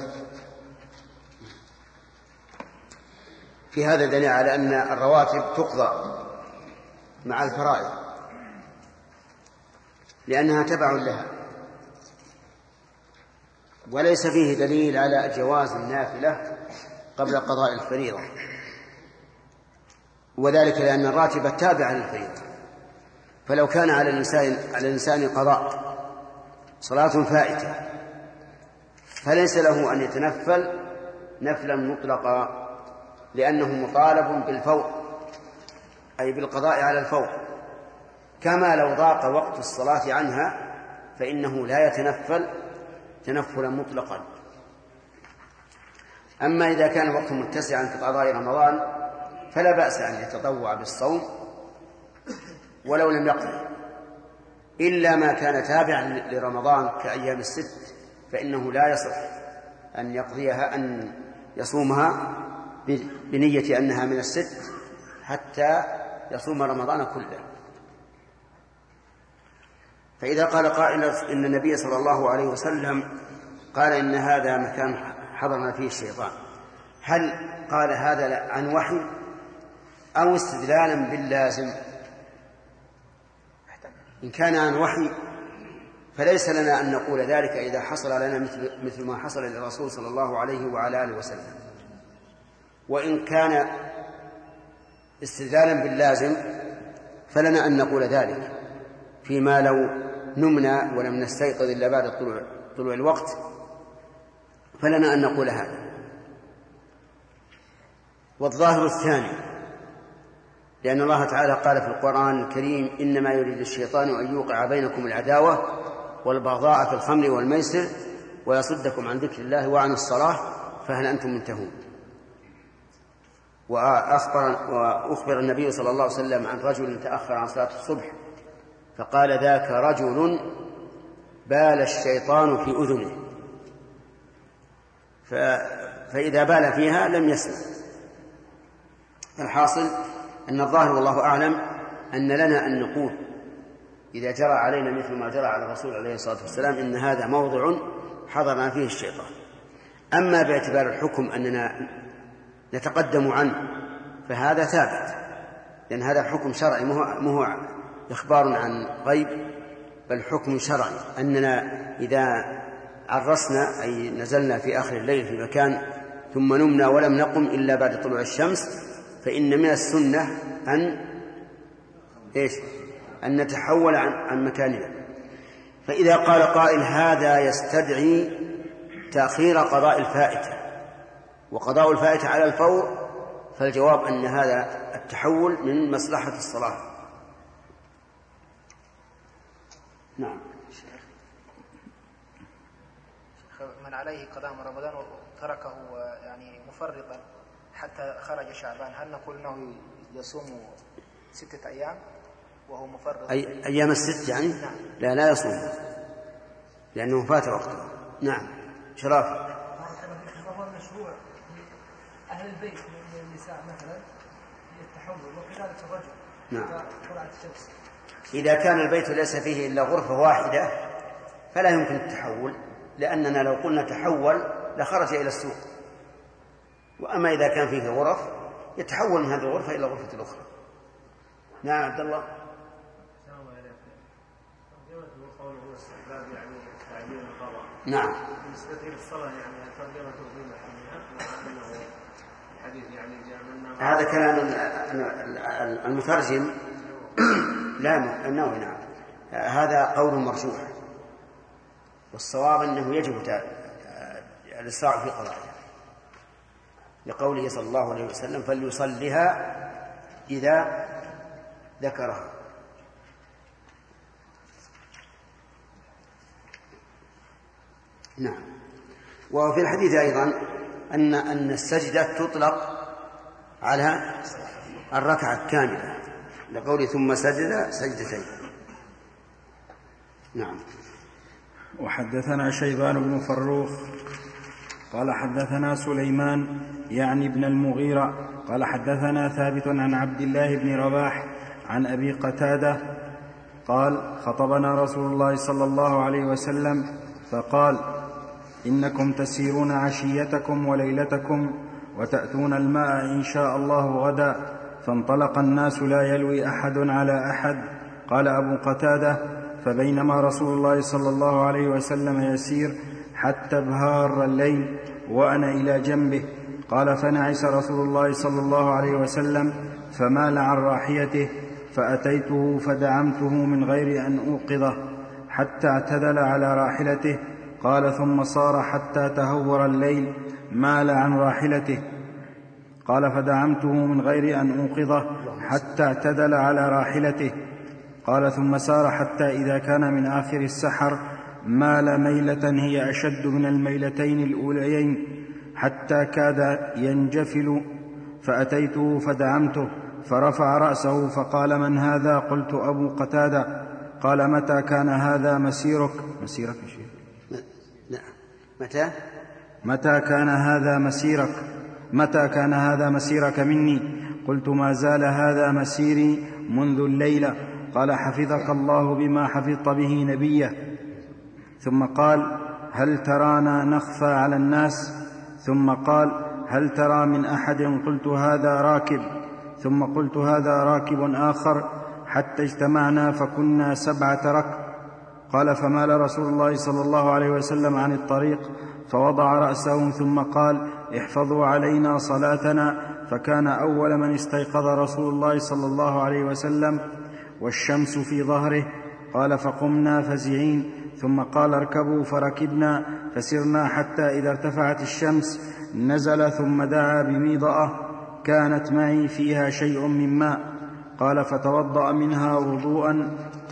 في هذا دليل على أن الرواتب تقضى مع الفرائض لأنها تبع لها، وليس فيه دليل على جواز النافلة قبل قضاء الفريضة، وذلك لأن الراتبة تابعة للفريضة. فلو كان على الإنسان قضاء صلاة فائتة فليس له أن يتنفل نفلا مطلقا، لأنه مطالب بالفور أي بالقضاء على الفور، كما لو ضاق وقت الصلاة عنها فإنه لا يتنفل تنفلا مطلقا. أما إذا كان وقت متسعا كقضاء رمضان فلا بأس أن يتطوع بالصوم ولو لم يقضي، إلا ما كان تابعا لرمضان كأيام الست فإنه لا يصح أن يقضيها أن يصومها بنية أنها من الست حتى يصوم رمضان كله. فإذا قال قائل إن النبي صلى الله عليه وسلم قال إن هذا مكان حضرنا فيه الشيطان، هل قال هذا عن وحي أو استدلالا باللازم؟ إن كان عن وحي فليس لنا أن نقول ذلك إذا حصل لنا مثل ما حصل للرسول صلى الله عليه وعلى آله وسلم. وإن كان استدلالا باللازم فلنا أن نقول ذلك فيما لو نمنا ولم نستيقظ إلا بعد طلوع الوقت، فلنا أن نقول هذا. والظاهر الثاني، لأن الله تعالى قال في القرآن الكريم إنما يريد الشيطان أن يوقع بينكم العداوة والبغضاء في الخمر والميسر ويصدكم عن ذكر الله وعن الصلاة فهل أنتم منتهون. وأخبر النبي صلى الله عليه وسلم عن رجل تأخر عن صلاة الصبح فقال ذاك رجل بال الشيطان في أذنه، فإذا بال فيها لم يسمع. الحاصل أن الظاهر والله أعلم أن لنا أن نقول إذا جرى علينا مثل ما جرى على الرسول عليه الصلاة والسلام إن هذا موضع حضرنا فيه الشيطان. أما باعتبار الحكم أننا نتقدم عنه فهذا ثابت، لأن هذا حكم شرعي مو إخبار عن غيب، بل حكم شرعي أننا إذا عرسنا أي نزلنا في آخر الليل في مكان ثم نمنا ولم نقم إلا بعد طلوع الشمس فإن من السنة أن نتحول عن مكاننا. فإذا قال قائل هذا يستدعي تأخير قضاء الفائتة وقضاء الفائتة على الفور، فالجواب أن هذا التحول من مصلحة الصلاة. نعم. من عليه قضاء رمضان وتركه يعني مفرطا حتى خرج شعبان، هل نقول أنه يصوم 6 أيام وهو مفرط؟ أيام الست يعني؟ نعم. لا يصوم لأنه فات وقته. نعم. شراف. هو مشروع أهل البيت من النساء مثلا التحول وكذلك الرجل. نعم. طلعت الشمس. إذا كان البيت ليس فيه إلا غرفة واحدة فلا يمكن التحول، لأننا لو قلنا تحول لخرج إلى السوق. وأما إذا كان فيه غرف يتحول من هذه الغرفة إلى الغرفة الأخرى. نعم عبد الله. نعم. بالنسبة للصلاة يعني ترجمته في محلها وأنه الحديث يعني جاء منه هذا كلام المترجم لا النووي. نعم. هذا قول مرجوح، والصواب أنه يجب الإسراع في قضائها لقوله صلى الله عليه وسلم فليصلها إذا ذكرها. نعم. وفي الحديث أيضا أن السجدة تطلق على الركعة الكاملة لقوله ثم سجد سجدتين. نعم. وحدثنا شيبان بن فروخ قال حدثنا سليمان يعني بن المغيرة قال حدثنا ثابت عن عبد الله بن رباح عن أبي قتادة قال خطبنا رسول الله صلى الله عليه وسلم فقال إنكم تسيرون عشيتكم وليلتكم وتأتون الماء إن شاء الله غدا، فانطلق الناس لا يلوي أحد على أحد. قال أبو قتادة فبينما رسول الله صلى الله عليه وسلم يسير حتى ابهار الليل وأنا إلى جنبه. قال فنعس رسول الله صلى الله عليه وسلم فمال عن راحيته فأتيته فدعمته من غير أن أوقظه حتى اعتدل على راحلته. قال ثم صار حتى تهور الليل مال عن راحلته. قال فدعمته من غير أن أوقظه حتى اعتدل على راحلته. قال ثم سار حتى إذا كان من آخر السحر مال ميلة هي أشد من الميلتين الأوليين حتى كاد ينجفل، فأتيته فدعمته فرفع رأسه فقال من هذا؟ قلت أبو قتادة. قال متى كان هذا مسيرك؟ مسيرك شيء؟ نعم. متى كان هذا مسيرك مني؟ قلت: ما زال هذا مسيري منذ الليلة. قال: حفظك الله بما حفظت به نبيه. ثم قال: هل ترانا نخفى على الناس؟ ثم قال: هل ترى من أحد؟ قلت: هذا راكب. ثم قلت: هذا راكب آخر، حتى اجتمعنا فكنا 7 ركب. قال: فمال رسول الله صلى الله عليه وسلم عن الطريق فوضع رأسه ثم قال: احفظوا علينا صلاتنا. فكان أول من استيقظ رسول الله صلى الله عليه وسلم والشمس في ظهره. قال: فقمنا فزعين. ثم قال: اركبوا. فركبنا فسرنا حتى إذا ارتفعت الشمس نزل، ثم دعا بميضأة كانت معي فيها شيء من ماء. قال: فتوضأ منها وضوءا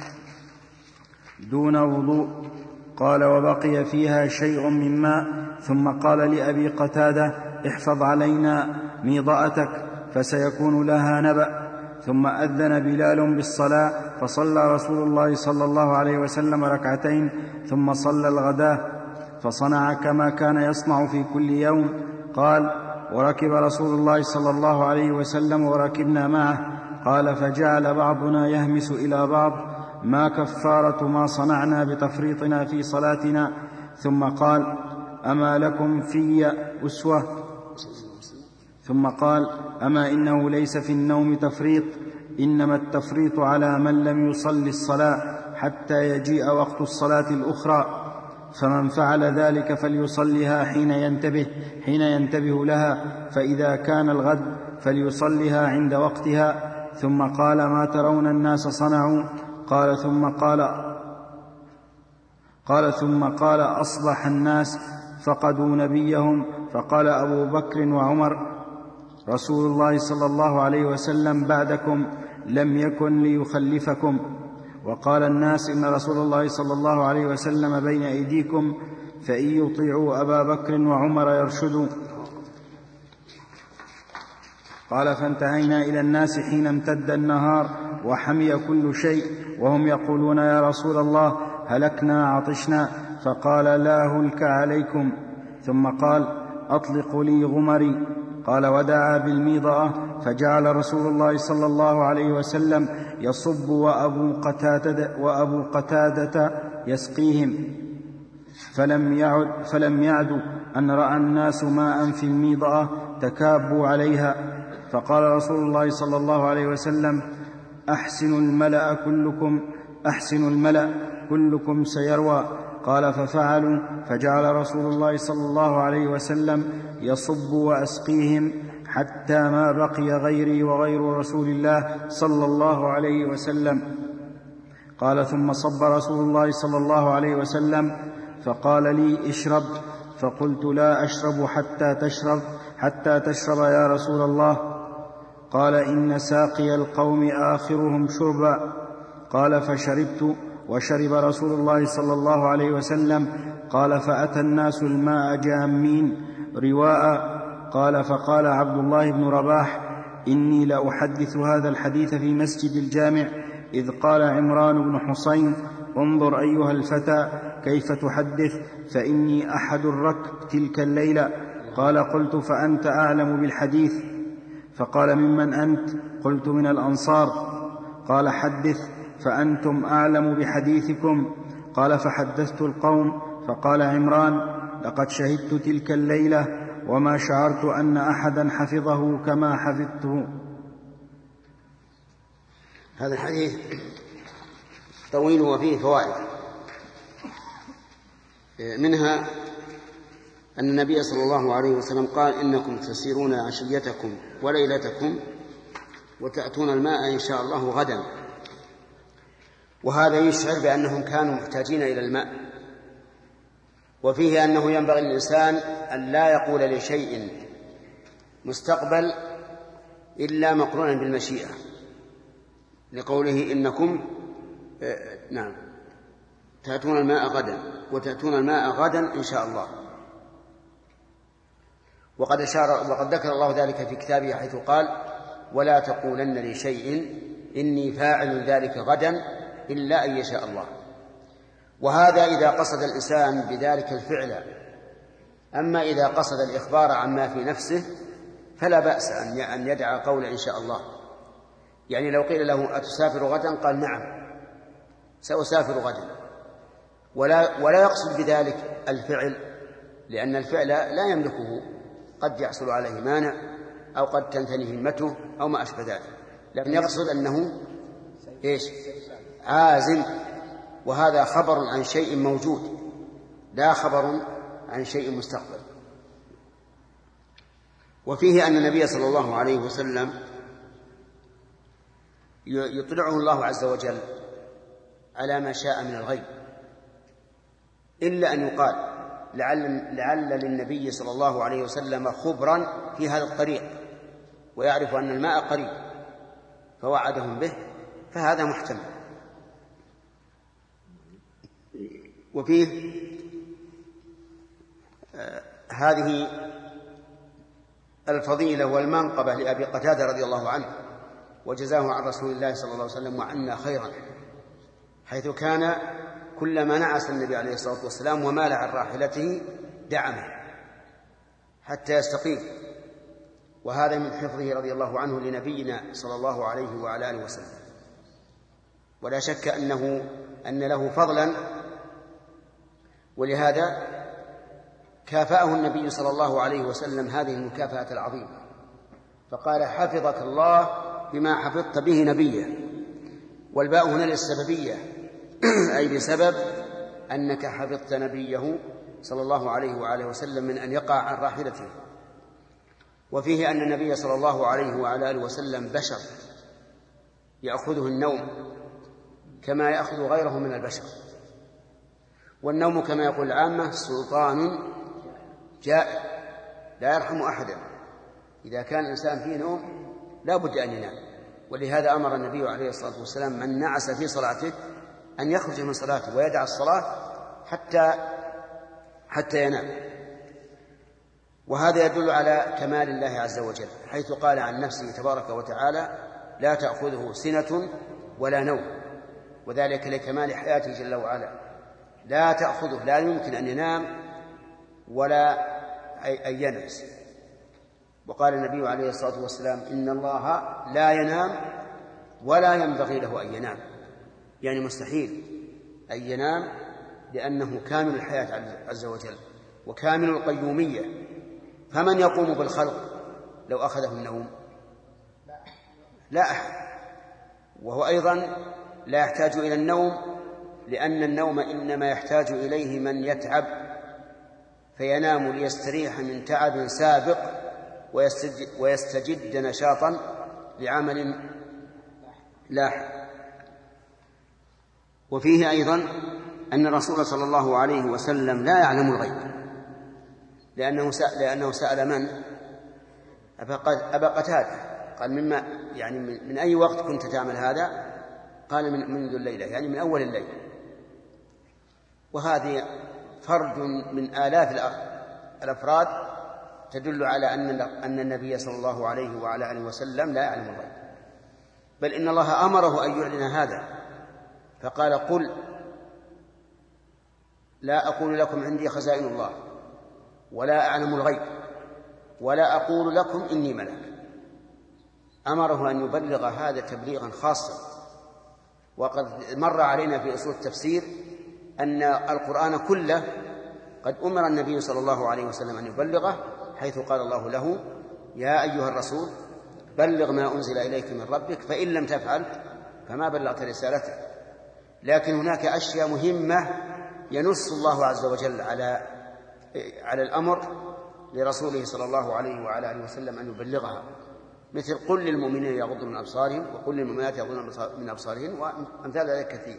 دون وضوء. قال: وبقي فيها شيء من ماء. ثم قال لأبي قتادة: احفظ علينا ميضأتك فسيكون لها نبأ. ثم أذن بلال بالصلاة، فصلى رسول الله صلى الله عليه وسلم 2 ركعتين، ثم صلى الغداة، فصنع كما كان يصنع في كل يوم. قال: وركب رسول الله صلى الله عليه وسلم وركبنا معه. قال: فجعل بعضنا يهمس إلى بعض: ما كفارة ما صنعنا بتفريطنا في صلاتنا؟ ثم قال: أما لكم في أسوة؟ ثم قال: أما إنه ليس في النوم تفريط، إنما التفريط على من لم يصل الصلاة حتى يجيء وقت الصلاة الأخرى، فمن فعل ذلك فليصلها حين ينتبه لها، فإذا كان الغد فليصلها عند وقتها. ثم قال: ما ترون الناس صنعوا؟ قال: ثم قال: أصبح الناس فقدوا نبيهم. فقال أبو بكر وعمر: رسول الله صلى الله عليه وسلم بعدكم لم يكن ليخلفكم. وقال الناس: إن رسول الله صلى الله عليه وسلم بين أيديكم، فإن يطيعوا أبا بكر وعمر يرشدوا. قال: فانتهينا إلى الناس حين امتد النهار وحمي كل شيء، وهم يقولون: يا رسول الله هلكنا عطشنا. فقال: لا هلك عليكم. ثم قال: أطلقوا لي غمري. قال: ودعا بالميضأة، فجعل رسول الله صلى الله عليه وسلم يصب وأبو قتادة يسقيهم. فلم يعد أن رأى الناس ماء في الميضأة تكابوا عليها. فقال رسول الله صلى الله عليه وسلم: أحسنوا الملأ كلكم سيروى. قال: ففعلوا، فجعل رسول الله صلى الله عليه وسلم يصب وأسقيهم حتى ما بقي غيري وغير رسول الله صلى الله عليه وسلم. قال: ثم صب رسول الله صلى الله عليه وسلم، فقال لي: اشرب. فقلت: لا أشرب حتى تشرب يا رسول الله. قال: إن ساقي القوم آخرهم شربا. قال: فشربت، وشرب رسول الله صلى الله عليه وسلم. قال: فأتى الناس الماء جامين رواء. قال: فقال عبد الله بن رباح: إني لأحدث هذا الحديث في مسجد الجامع، إذ قال عمران بن حسين: انظر أيها الفتى كيف تحدث، فإني أحد الركب تلك الليلة. قال: قلت: فأنت أعلم بالحديث. فقال: ممن أنت؟ قلت: من الأنصار. قال: حدث، فأنتم أعلم بحديثكم. قال: فحدثت القوم. فقال عمران: لقد شهدت تلك الليلة وما شعرت أن أحدا حفظه كما حفظته. هذا الحديث طويل وفيه فوائد، منها أن النبي صلى الله عليه وسلم قال: إنكم تسيرون عشيتكم وليلتكم وتأتون الماء إن شاء الله غدا. وهذا يشعر بأنهم كانوا محتاجين إلى الماء. وفيه أنه ينبغي للإنسان أن لا يقول لشيء مستقبل إلا مقرونا بالمشيئة، لقوله: إنكم تأتون الماء غدا وتأتون الماء غدا إن شاء الله. وقد ذكر الله ذلك في كتابه حيث قال: ولا تقولن لشيء إني فاعل ذلك غدا إلا أن يشاء الله. وهذا إذا قصد الإنسان بذلك الفعل أما إذا قصد الإخبار عما في نفسه فلا بأس أن يدعى قول إن شاء الله. يعني لو قيل له أتسافر غدا؟ قال نعم سأسافر غدا، ولا يقصد بذلك الفعل، لأن الفعل لا يملكه، قد يحصل عليه مانع أو قد تنتهي همته أو ما أشبه ذلك، لكن يقصد أنه عازم، وهذا خبر عن شيء موجود لا خبر عن شيء مستقبل. وفيه أن النبي صلى الله عليه وسلم يطلعه الله عز وجل على ما شاء من الغيب، إلا أن يقال لعل للنبي صلى الله عليه وسلم خبرا في هذا الطريق ويعرف أن الماء قريب فوعدهم به، فهذا محتمل. وفيه هذه الفضيلة والمنقبة لأبي قتادة رضي الله عنه وجزاه عن رسول الله صلى الله عليه وسلم وعنا خيرا، حيث كان كلما نعس النبي عليه الصلاة والسلام ومال عن راحلته دعمه حتى يستقيم، وهذا من حفظه رضي الله عنه لنبينا صلى الله عليه وعلى آله وسلم. ولا شك أن له فضلا، ولهذا كافأه النبي صلى الله عليه وسلم هذه المكافأة العظيمة، فقال حفظك الله بما حفظت به نبيه، والباء هنا للسببية أي بسبب أنك حفظت نبيه صلى الله عليه وآله وسلم من أن يقع عن راحلته. وفيه أن النبي صلى الله عليه وعلى آله وسلم بشر يأخذه النوم كما يأخذ غيره من البشر، والنوم كما يقول العامة سلطان جائر لا يرحم أحدا، إذا كان الإنسان فيه نوم لا بد أن ينام. ولهذا أمر النبي عليه الصلاة والسلام من نعس في صلاته أن يخرج من صلاته ويدع الصلاة حتى ينام. وهذا يدل على كمال الله عز وجل، حيث قال عن نفسه تبارك وتعالى لا تأخذه سنة ولا نوم، وذلك لكمال حياته جل وعلا، لا تأخذه، لا يمكن أن ينام ولا أن ينعس. وقال النبي عليه الصلاة والسلام إن الله لا ينام ولا ينبغي له أن ينام، يعني مستحيل أن ينام، لأنه كامل الحياة عز وجل وكامل القيومية. فمن يقوم بالخلق لو أخذه النوم؟ لا أحد. وهو أيضا لا يحتاج إلى النوم، لأن النوم إنما يحتاج إليه من يتعب فينام ليستريح من تعب سابق ويستجد نشاطا لعمل لاحق. وفيه أيضا أن الرسول صلى الله عليه وسلم لا يعلم الغيب، لأنه سأل من؟ أبا قتادة، قال مما يعني من أي وقت كنت تعمل هذا؟ قال منذ الليلة، يعني من أول الليل. وهذه فرد من آلاف الأفراد تدل على أن النبي صلى الله عليه وعلى آله وسلم لا يعلم الغيب، بل إن الله أمره أن يعلن هذا، فقال قل لا أقول لكم عندي خزائن الله ولا أعلم الغيب ولا أقول لكم إني ملك. أمره أن يبلغ هذا تبليغا خاصا. وقد مر علينا في أصول التفسير أن القرآن كله قد أمر النبي صلى الله عليه وسلم أن يبلغه، حيث قال الله له يا أيها الرسول بلغ ما أنزل إليك من ربك فإن لم تفعل فما بلغت رسالته. لكن هناك أشياء مهمة ينص الله عز وجل على الأمر لرسوله صلى الله عليه وعلى آله وسلم أن يبلغها، مثل قل للمؤمنين يغضوا من أبصارهم وقل للمؤمنات يغضن من أبصارهن وأمثال ذلك كثير.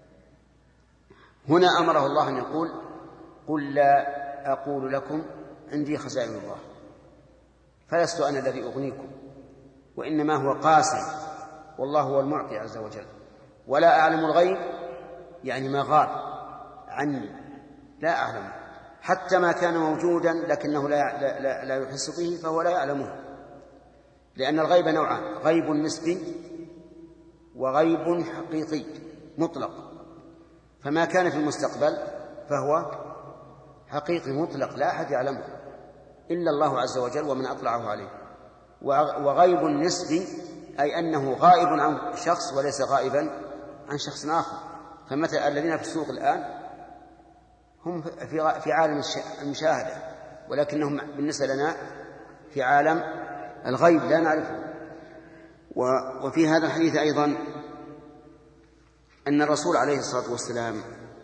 هنا أمره الله أن يقول قل لا أقول لكم عندي خزائن الله فلست أنا الذي أغنيكم وإنما هو قاسم والله هو المعطي عز وجل. ولا أعلم الغيب يعني ما غاب عني، لا أعلم، حتى ما كان موجودا لكنه لا يحس به فهو لا يعلمه، لأن الغيب نوعان: غيب نسبي وغيب حقيقي مطلق. فما كان في المستقبل فهو حقيقي مطلق لا أحد يعلمه إلا الله عز وجل ومن أطلعه عليه. وغيب نسبي أي أنه غائب عن شخص وليس غائبا عن شخص آخر. فمثلا الذين في السوق الآن هم في عالم المشاهدة، ولكنهم بالنسبة لنا في عالم الغيب لا نعرفه. وفي هذا الحديث أيضا أن الرسول عليه الصلاة والسلام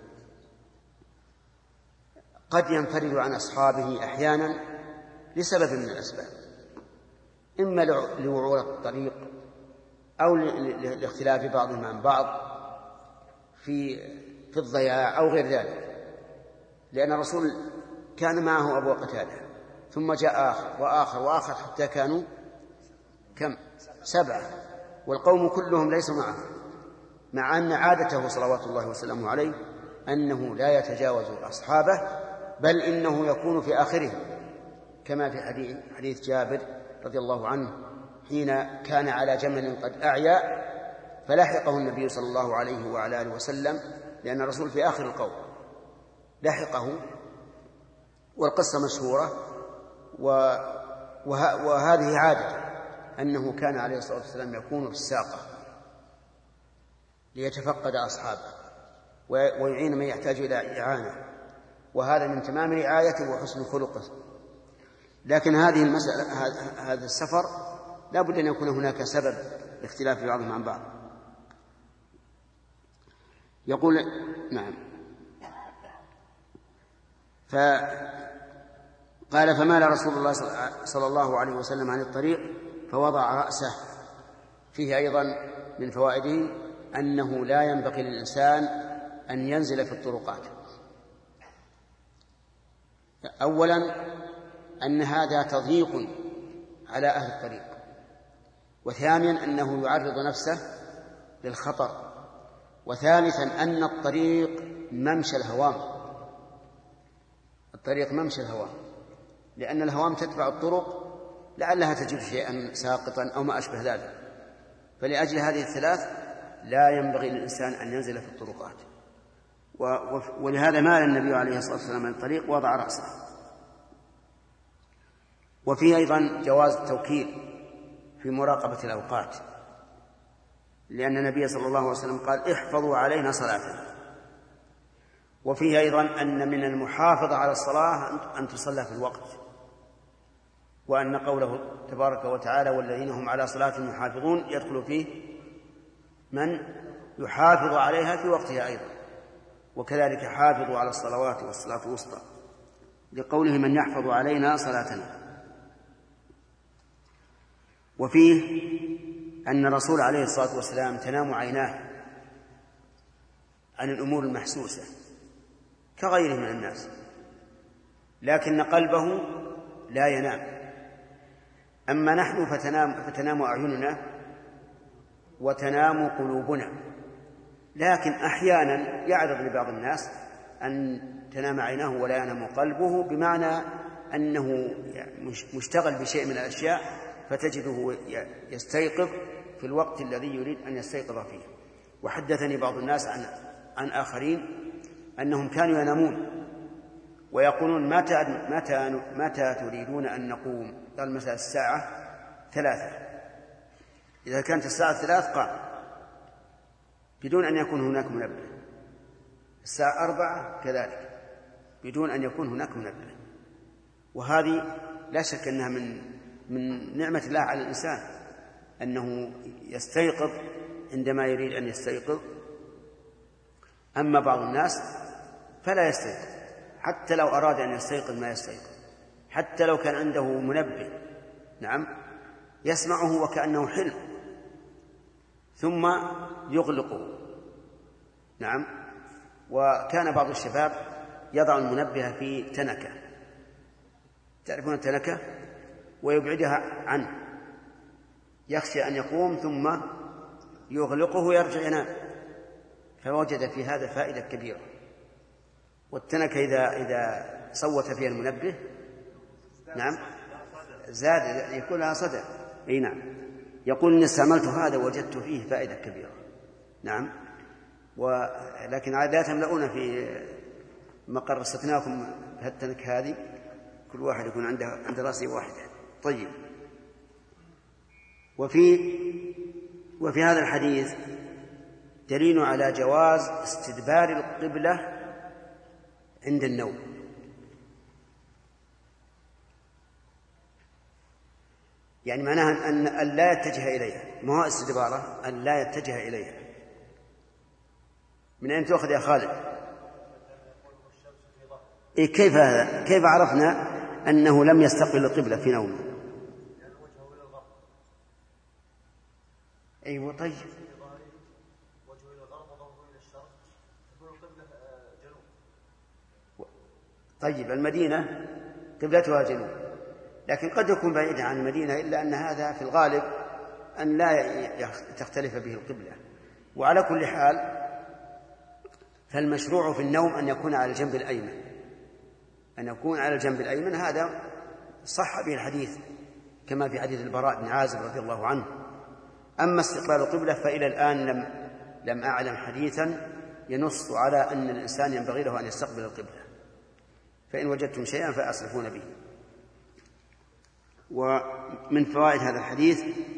قد ينفرد عن أصحابه أحيانا لسبب من الأسباب، إما لوعور الطريق أو لاختلاف بعضهم عن بعض في الضياع أو غير ذلك، لأن الرسول كان معه أبو قتادة ثم جاء آخر وآخر وآخر حتى كانوا كم؟ 7، والقوم كلهم ليسوا معه، مع أن عادته صلوات الله وسلامه عليه أنه لا يتجاوز أصحابه، بل إنه يكون في آخره، كما في حديث جابر رضي الله عنه حين كان على جمل قد أعيا فلاحقه النبي صلى الله عليه وعلى آله وسلم، لأن الرسول في آخر القوم لاحقه، والقصة مشهورة. وهذه عادة أنه كان عليه الصلاة والسلام يكون في الساقة ليتفقد أصحابه ويعين من يحتاج إلى إعانة، وهذا من تمام رعايته وحسن خلقه. لكن هذه المسألة، هذا السفر لا بد أن يكون هناك سبب لاختلاف بعضهم عن بعض. يقول نعم. قال فمال رسول الله صلى الله عليه وسلم عن الطريق فوضع رأسه. فيه أيضا من فوائده أنه لا ينبغي للإنسان أن ينزل في الطرقات. أولا أن هذا تضييق على أهل الطريق، وثانيا أنه يعرض نفسه للخطر، وثالثا أن الطريق ممشى الهوام، الطريق ممشى الهوام، لأن الهوام تتبع الطرق لعلها تجد شيئا ساقطا أو ما أشبه ذلك. فلأجل هذه الثلاث لا ينبغي للإنسان أن ينزل في الطرقات. ولهذا مال النبي عليه الصلاة والسلام عن الطريق ووضع رأسه. وفيه أيضا جواز التوكيل في مراقبة الأوقات، لأن النبي صلى الله عليه وسلم قال احفظوا علينا صلاتنا. وفيه أيضا أن من المحافظة على الصلاة أن تصلى في الوقت، وأن قوله تبارك وتعالى والذين هم على صلاتهم يحافظون يدخل فيه من يحافظ عليها في وقتها أيضا، وكذلك حافظوا على الصلوات والصلاة الوسطى، لقوله من يحفظ علينا صلاتنا. وفيه أن الرسول عليه الصلاة والسلام تنام عيناه عن الأمور المحسوسة كغيره من الناس، لكن قلبه لا ينام. أما نحن فتنام أعيننا وتنام قلوبنا، لكن أحيانا يعرض لبعض الناس أن تنام عيناه ولا ينام قلبه، بمعنى أنه مشتغل بشيء من الأشياء فتجده يستيقظ في الوقت الذي يريد أن يستيقظ فيه. وحدثني بعض الناس عن آخرين أنهم كانوا ينامون ويقولون متى تريدون أن نقوم؟ قال مثلا الساعة 3، إذا كانت الساعة 3 قام بدون أن يكون هناك منبه، الساعة 4 كذلك بدون أن يكون هناك منبه. وهذه لا شك أنها من نعمة الله على الإنسان، أنه يستيقظ عندما يريد أن يستيقظ. أما بعض الناس فلا يستيقظ، حتى لو أراد أن يستيقظ ما يستيقظ، حتى لو كان عنده منبه نعم يسمعه وكأنه حلم ثم يغلقه. نعم. وكان بعض الشباب يضع المنبه في تنكة، تعرفون التنكة، ويبعدها عنه، يخشى أن يقوم ثم يغلقه ويرجع ينام، فوجد في هذا فائدة كبيرة. والتنكة إذا صوت فيها المنبه نعم زاد يكون لها صدى. أي نعم. يقول إن استعملت هذا وجدت فيه فائدة كبيرة. نعم. ولكن عادات يملؤون ما قرصتناكم بهالتنك هذه كل واحد يكون عند رأسه واحدة. طيب. وفي هذا الحديث دليل على جواز استدبار القبلة عند النوم. يعني معناها أن لا يتجه إليها، ما هو استدباره، أن لا يتجه إليها. من أين تأخذ يا خالد؟ إيه كيف هذا؟ كيف عرفنا أنه لم يستقبل القبلة في نومه؟ أيوة. طيب. طيب المدينة قبلتها جنوب، لكن قد يكون بعيدا عن المدينة، إلا أن هذا في الغالب أن لا تختلف به القبلة. وعلى كل حال فالمشروع في النوم أن يكون على الجنب الأيمن، أن يكون على الجنب الأيمن. هذا صح به الحديث كما في حديث البراء بن عازب رضي الله عنه. أما استقبال القبلة فإلى الآن لم أعلم حديثا ينص على أن الإنسان ينبغي له أن يستقبل القبلة، فإن وجدتم شيئا فأصرفون به. ومن فوائد هذا الحديث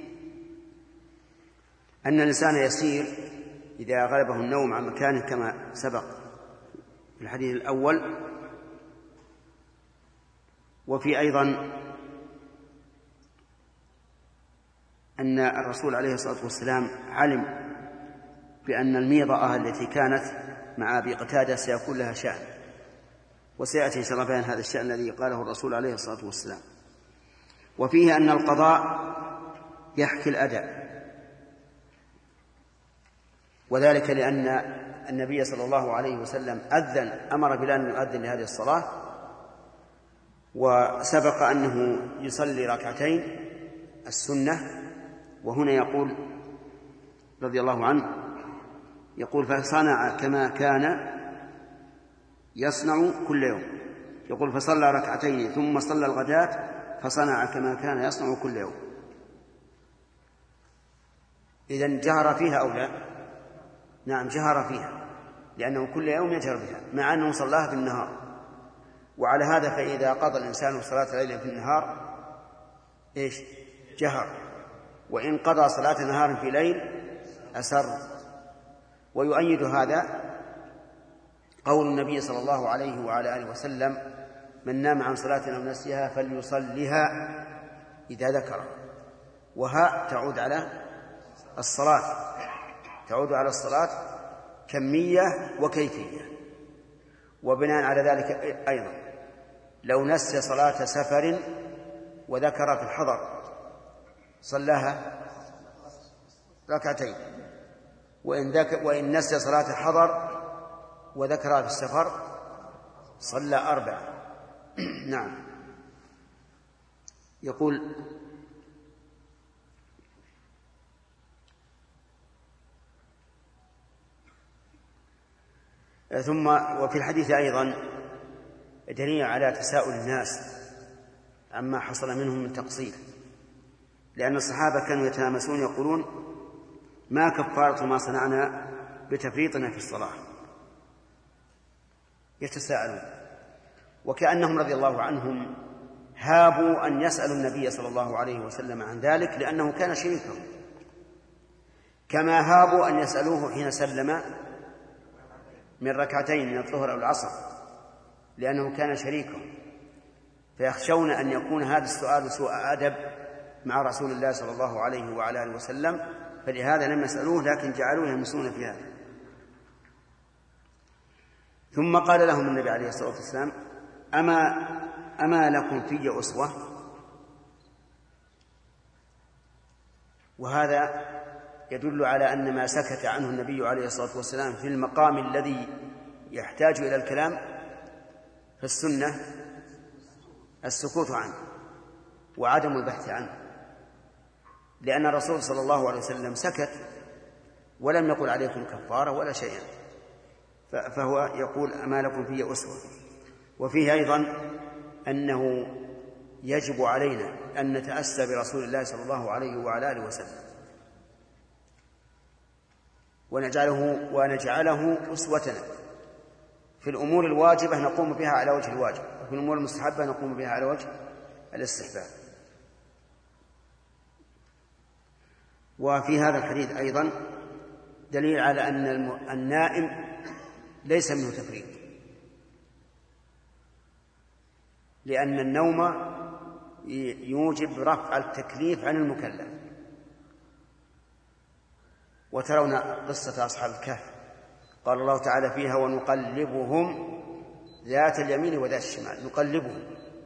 أن الإنسان يسير إذا غلبه النوم عن مكانه كما سبق في الحديث الأول. وفي أيضا أن الرسول عليه الصلاة والسلام علم بأن الميضة التي كانت مع أبي قتادة سيكون لها شأن، وسيأتي إن شاء الله بيان هذا الشأن الذي قاله الرسول عليه الصلاة والسلام. وفيه أن القضاء يحكي الأداء، وذلك لأن النبي صلى الله عليه وسلم أمر بلال أن يؤذن لهذه الصلاة، وسبق أنه يصلي ركعتين السنة. وهنا يقول رضي الله عنه، يقول فصنع كما كان يصنع كل يوم. يقول فصلى ركعتين ثم صلى الغداة فصنع كما كان يصنع كل يوم. إذن جهر فيها أو لا؟ نعم جهر فيها، لأنه كل يوم يجهر بها مع أنه صلاها في النهار. وعلى هذا فإذا قضى الإنسان صلاة ليل في النهار إيش؟ جهر. وإن قضى صلاة نهار في ليل أسر. ويؤيد هذا قول النبي صلى الله عليه وعلى آله وسلم من نام عن صلاة أو نسيها فليصلها إذا ذكر. وها تعود على الصلاة، تعود على الصلاة كمية وكيفية. وبناء على ذلك أيضا لو نسي صلاة سفر وذكر في الحضر صلاها ركعتين، وإن نسي صلاة حضر وذكرها في السفر صلى 4. نعم. يقول ثم وفي الحديث أيضا دليل على تساؤل الناس عما حصل منهم من تقصير، لأن الصحابة كانوا يتلامسون يقولون ما كفارة ما صنعنا بتفريطنا في الصلاة، يتساءلون، وكأنهم رضي الله عنهم هابوا أن يسألوا النبي صلى الله عليه وسلم عن ذلك لأنه كان شريكهم، كما هابوا أن يسألوه حين سلم من ركعتين من الظهر أو العصر لأنه كان شريكهم، فيخشون أن يكون هذا السؤال سوء أدب مع رسول الله صلى الله عليه وعلى آله وسلم، فلهذا لم يسألوه لكن جعلوه يمسون في هذا. ثم قال لهم النبي عليه الصلاة والسلام أما لكم في أسوة؟ وهذا يدل على أن ما سكت عنه النبي عليه الصلاة والسلام في المقام الذي يحتاج إلى الكلام في السنة السكوت عنه وعدم البحث عنه، لأن الرسول صلى الله عليه وسلم سكت ولم يقل عليكم كفارة ولا شيئا، فهو يقول أما لكم في أسوة. وفيه أيضا أنه يجب علينا أن نتأسى برسول الله صلى الله عليه وعلى آله وسلم ونجعله أسوتنا في الأمور الواجبة نقوم بها على وجه الواجب، وفي الأمور المستحبة نقوم بها على وجه الاستحباب. وفي هذا الحديث أيضا دليل على أن النائم ليس منه تفريط، لأن النوم يوجب رفع التكليف عن المكلف. وترون قصة أصحاب الكهف قال الله تعالى فيها ونقلبهم ذات اليمين وذات الشمال، نقلبهم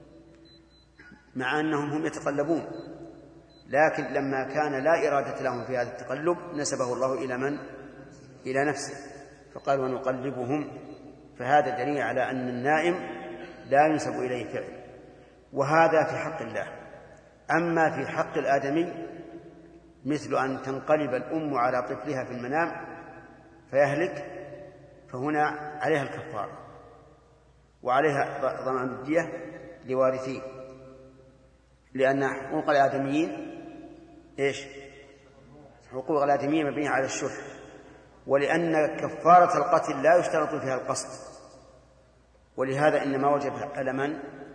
مع أنهم هم يتقلبون، لكن لما كان لا إرادة لهم في هذا التقلب نسبه الله إلى من؟ إلى نفسه، فقال ونقلبهم. فهذا دليل على أن النائم لا ينسب إليه فعل، وهذا في حق الله. أما في حق الآدمي مثل أن تنقلب الأم على طفلها في المنام فيهلك، فهنا عليها الكفارة وعليها ضمان الدية لوارثيه، لأن حقوق الآدميين إيش؟ حقوق الآدميين مبنية على الشح، ولأن كفارة القتل لا يشترط فيها القصد، ولهذا إنما وجب على من؟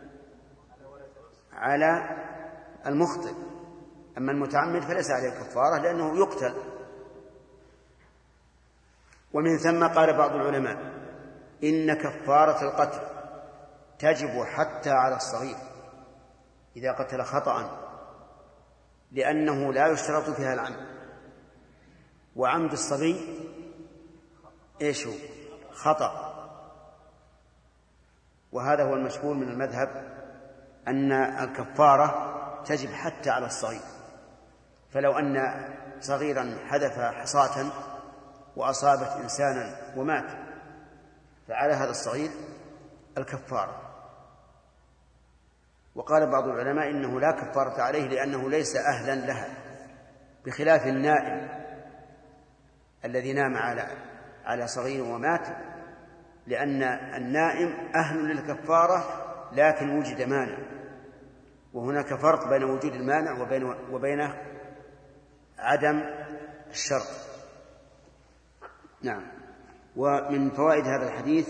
على المخطئ. أما المتعمد فليس عليه الكفارة لأنه يقتل. ومن ثم قال بعض العلماء إن كفارة القتل تجب حتى على الصغير إذا قتل خطأ، لأنه لا يشترط فيها العمد، وعمد الصبي إيش هو؟ خطأ. وهذا هو المشهور من المذهب أن الكفارة تجب حتى على الصغير، فلو أن صغيرا حذف حصاة وأصابت إنسانا ومات فعلى هذا الصغير الكفارة. وقال بعض العلماء إنه لا كفارة عليه لأنه ليس أهلا لها، بخلاف النائم الذي نام على صغير ومات، لأن النائم أهل للكفارة لكن وجد مانع، وهناك فرق بين وجود المانع وبين عدم الشرط. نعم. ومن فوائد هذا الحديث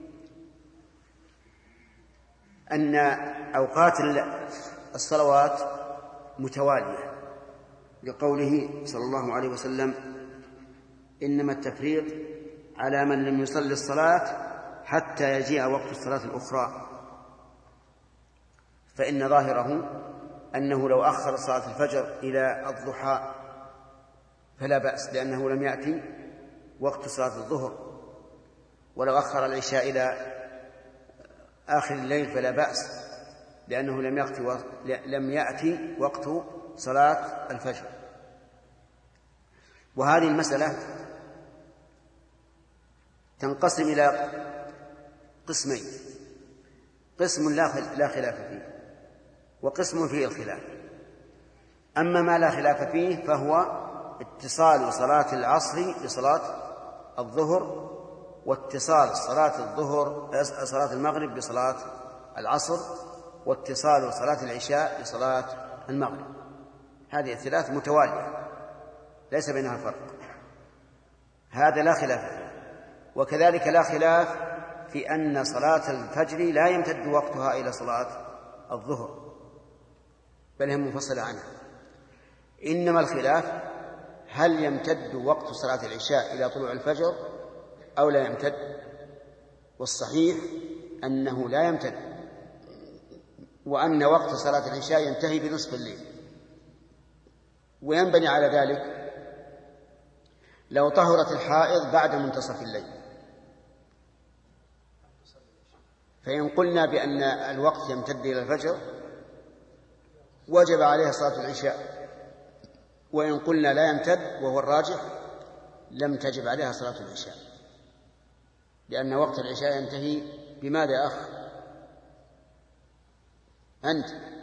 أن أوقات الصلوات متوالية، لقوله صلى الله عليه وسلم إنما التفريط على من لم يصلي الصلاة حتى يجيء وقت الصلاة الأخرى، فإن ظاهره أنه لو أخر صلاة الفجر إلى الضحى فلا بأس لأنه لم يأتي وقت صلاة الظهر، ولو أخر العشاء إلى آخر الليل فلا بأس لأنه لم يأتي وقت صلاة الفجر. وهذه المسألة تنقسم إلى قسمين: قسم لا خلاف فيه، وقسم فيه الخلاف. أما ما لا خلاف فيه فهو اتصال صلاة العصر بصلاة الظهر، واتصال صلاة المغرب بصلاة العصر، واتصال صلاة العشاء بصلاة المغرب. هذه الثلاث متوالية ليس بينها فرق، هذا لا خلاف فيه. وكذلك لا خلاف في أن صلاة الفجر لا يمتد وقتها إلى صلاة الظهر، بل هي منفصلة عنها. إنما الخلاف هل يمتد وقت صلاة العشاء إلى طلوع الفجر أو لا يمتد، والصحيح أنه لا يمتد، وأن وقت صلاة العشاء ينتهي بنصف الليل. وينبني على ذلك لو طهرت الحائض بعد منتصف الليل، فإن قلنا بأن الوقت يمتد إلى الفجر وجب عليها صلاة العشاء، وإن قلنا لا يمتد وهو الراجح لم تجب عليها صلاة العشاء، لأن وقت العشاء ينتهي بماذا يا أخ؟ أنت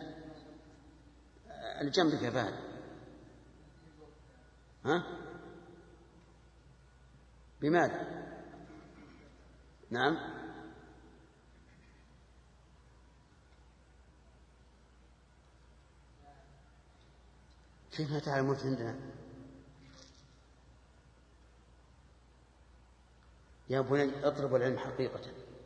الجنب كفان، ها؟ بماذا؟ نعم، كيف ما تعلمون عندنا يا بني؟ اطلب العلم حقيقة.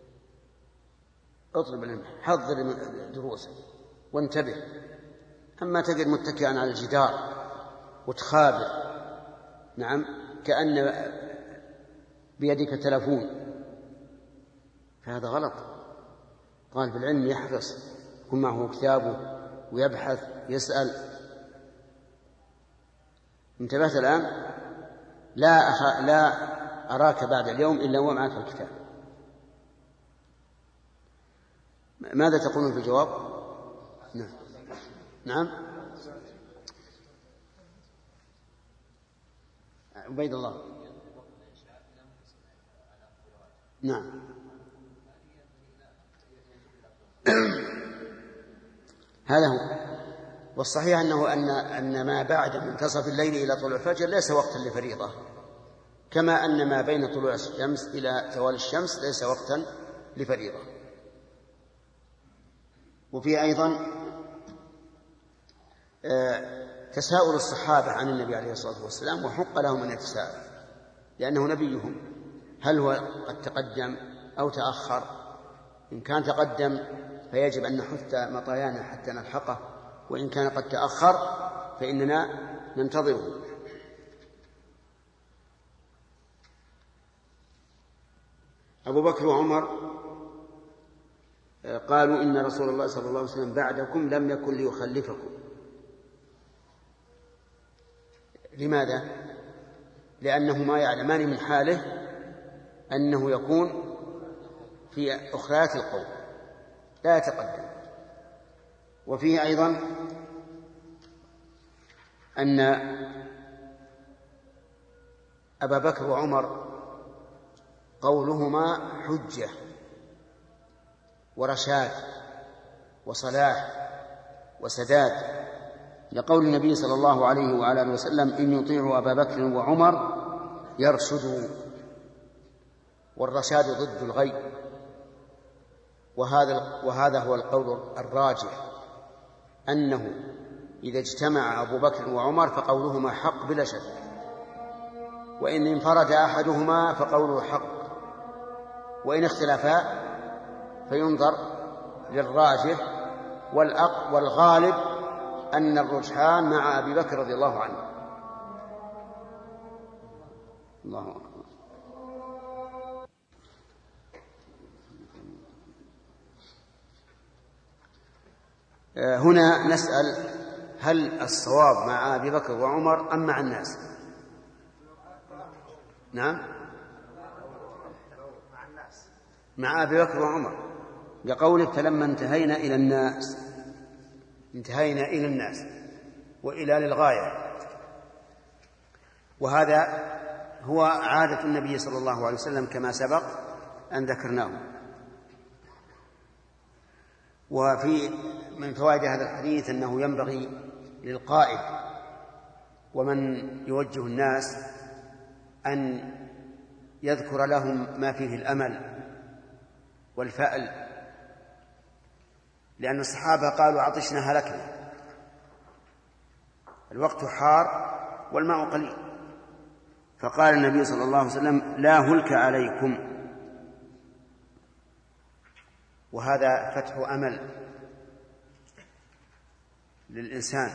اطلب العلم، حضر دروسك وانتبه. أما تجد متكئا على الجدار وتخابر، نعم، كأن بيدك تلفون، فهذا غلط. طالب العلم يحرص، يكون معه كتابه ويبحث يسأل. انتبهت الآن؟ لا أراك بعد اليوم إلا ومعك الكتاب. ماذا تقولون في الجواب؟ نعم عبيد الله. نعم هذا هو. والصحيح أن ما بعد منتصف الليل إلى طلوع الفجر ليس وقتا لفريضة، كما أن ما بين طلوع الشمس إلى زوال الشمس ليس وقتا لفريضة. وفي أيضا تساؤل الصحابة عن النبي عليه الصلاة والسلام، وحق لهم أن يتساءلوا لأنه نبيهم، هل هو قد تقدم أو تأخر؟ إن كان تقدم فيجب أن نحث مطايانا حتى نلحقه، وإن كان قد تأخر فإننا ننتظره. أبو بكر وعمر قالوا إن رسول الله صلى الله عليه وسلم بعدكم لم يكن ليخلفكم. لماذا؟ لأنهما يعلمان من حاله أنه يكون في أخرات القوم لا يتقدم. وفيه أيضا أن أبا بكر وعمر قولهما حجة ورشاد وصلاح وسداد، لقول النبي صلى الله عليه وعلى آله وسلم: إن يطيعوا أبا بكر وعمر يرشدوا. والرشاد ضد الغي، وهذا هو القول الراجح، أنه إذا اجتمع أبو بكر وعمر فقولهما حق بلا شك، وإن انفرد أحدهما فقوله حق، وإن اختلفا فينظر للراجح، والغالب أن الرجحان مع أبي بكر رضي الله عنه. الله أكبر. هنا نسأل: هل الصواب مع أبي بكر وعمر أم مع الناس؟ نعم، مع أبي بكر وعمر، لقولك: فلما انتهينا إلى الناس وإلى للغاية. وهذا هو عادة النبي صلى الله عليه وسلم كما سبق أن ذكرناه. وفي من فوائد هذا الحديث أنه ينبغي للقائد ومن يوجه الناس أن يذكر لهم ما فيه الأمل والفأل، لأن الصحابة قالوا: عطشنا هلكنا، الوقت حار والماء قليل، فقال النبي صلى الله عليه وسلم: لا هلك عليكم. وهذا فتح أمل للإنسان،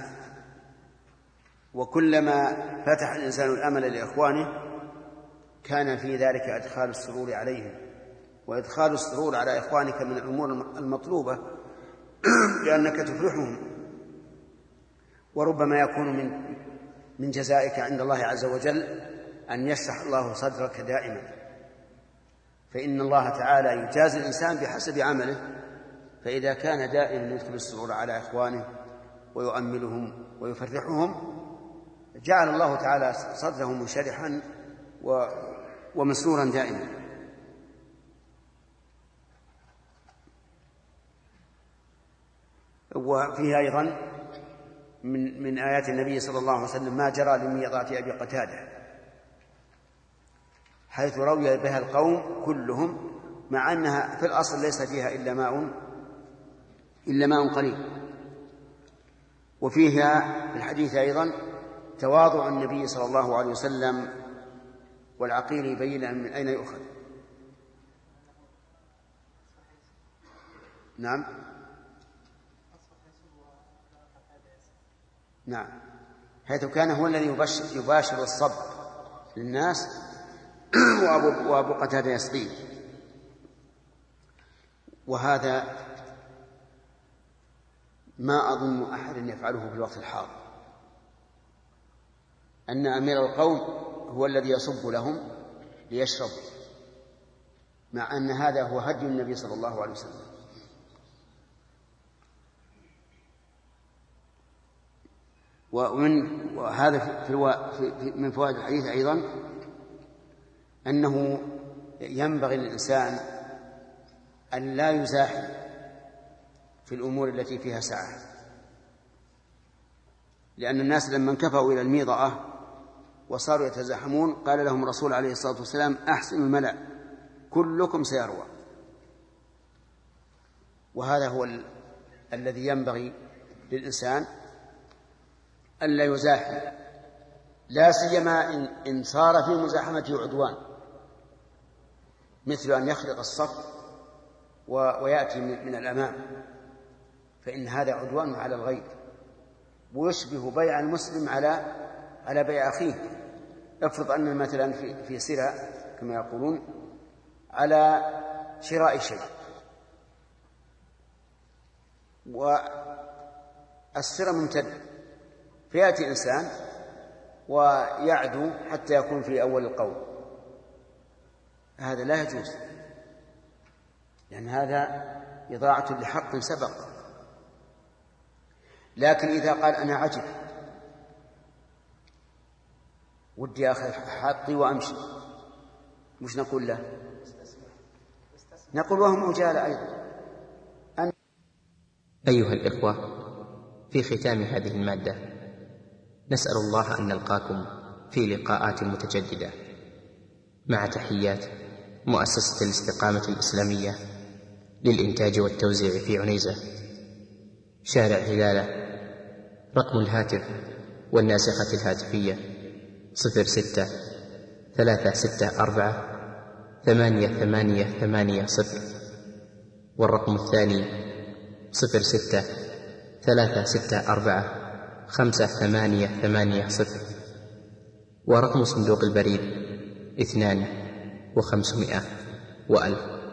وكلما فتح الإنسان الأمل لإخوانه كان في ذلك إدخال السرور عليهم، وإدخال السرور على إخوانك من الأمور المطلوبة لأنك تفرحهم، وربما يكون من جزائك عند الله عز وجل أن يشرح الله صدرك دائما، فإن الله تعالى يجازي الإنسان بحسب عمله، فإذا كان دائما يدخل السرور على إخوانه ويؤملهم ويفرحهم جعل الله تعالى صدره منشرحا ومسرورا دائما. وفيه أيضا من آيات النبي صلى الله عليه وسلم ما جرى لميضات أبي قتادة، حيث روي بها القوم كلهم، مع أنها في الأصل ليس فيها إلا ماء قليل. وفيها في الحديث أيضا تواضع النبي صلى الله عليه وسلم، والعقيل يبين من أين يؤخذ. نعم نعم، حيث كان هو الذي يباشر الصب للناس وأبو قتادة يسقيه. وهذا ما أظن أحد يفعله في الوقت الحاضر، أن أمير القوم هو الذي يصب لهم ليشربوا، مع أن هذا هو هدي النبي صلى الله عليه وسلم. وهذا من فوائد الحديث أيضا أنه ينبغي للإنسان أن لا يزاحم في الأمور التي فيها سعة، لأن الناس لما انكفوا إلى الميضأة وصاروا يتزاحمون قال لهم الرسول عليه الصلاة والسلام: أحسن الملأ كلكم سيروى. وهذا هو الذي ينبغي للإنسان ألا يزاحم، لا سيما إن صار في مزاحمته عدوان، مثل أن يخلق الصف ويأتي من الأمام، فإن هذا عدوان على الغير، ويشبه بيع المسلم على بيع أخيه. افرض أن مثلا في سلع كما يقولون على شراء شيء، والسر ممتد، فيأتي إنسان ويعدو حتى يكون في أول القول، هذا لا يجوز، لأن هذا إضاعة لحق سبق. لكن إذا قال: أنا عجب ودي أخذ حقي وأمشي، مش نقول له؟ نقول وهم عجالة أيضا. أيها الإخوة، في ختام هذه المادة نسأل الله أن نلقاكم في لقاءات متجددة، مع تحيات مؤسسة الاستقامة الإسلامية للإنتاج والتوزيع في عنيزة، شارع هلالة. رقم الهاتف والناسخة الهاتفية 06-364-8880، والرقم الثاني 06-364-5880، ورقم صندوق البريد 2500 و1000.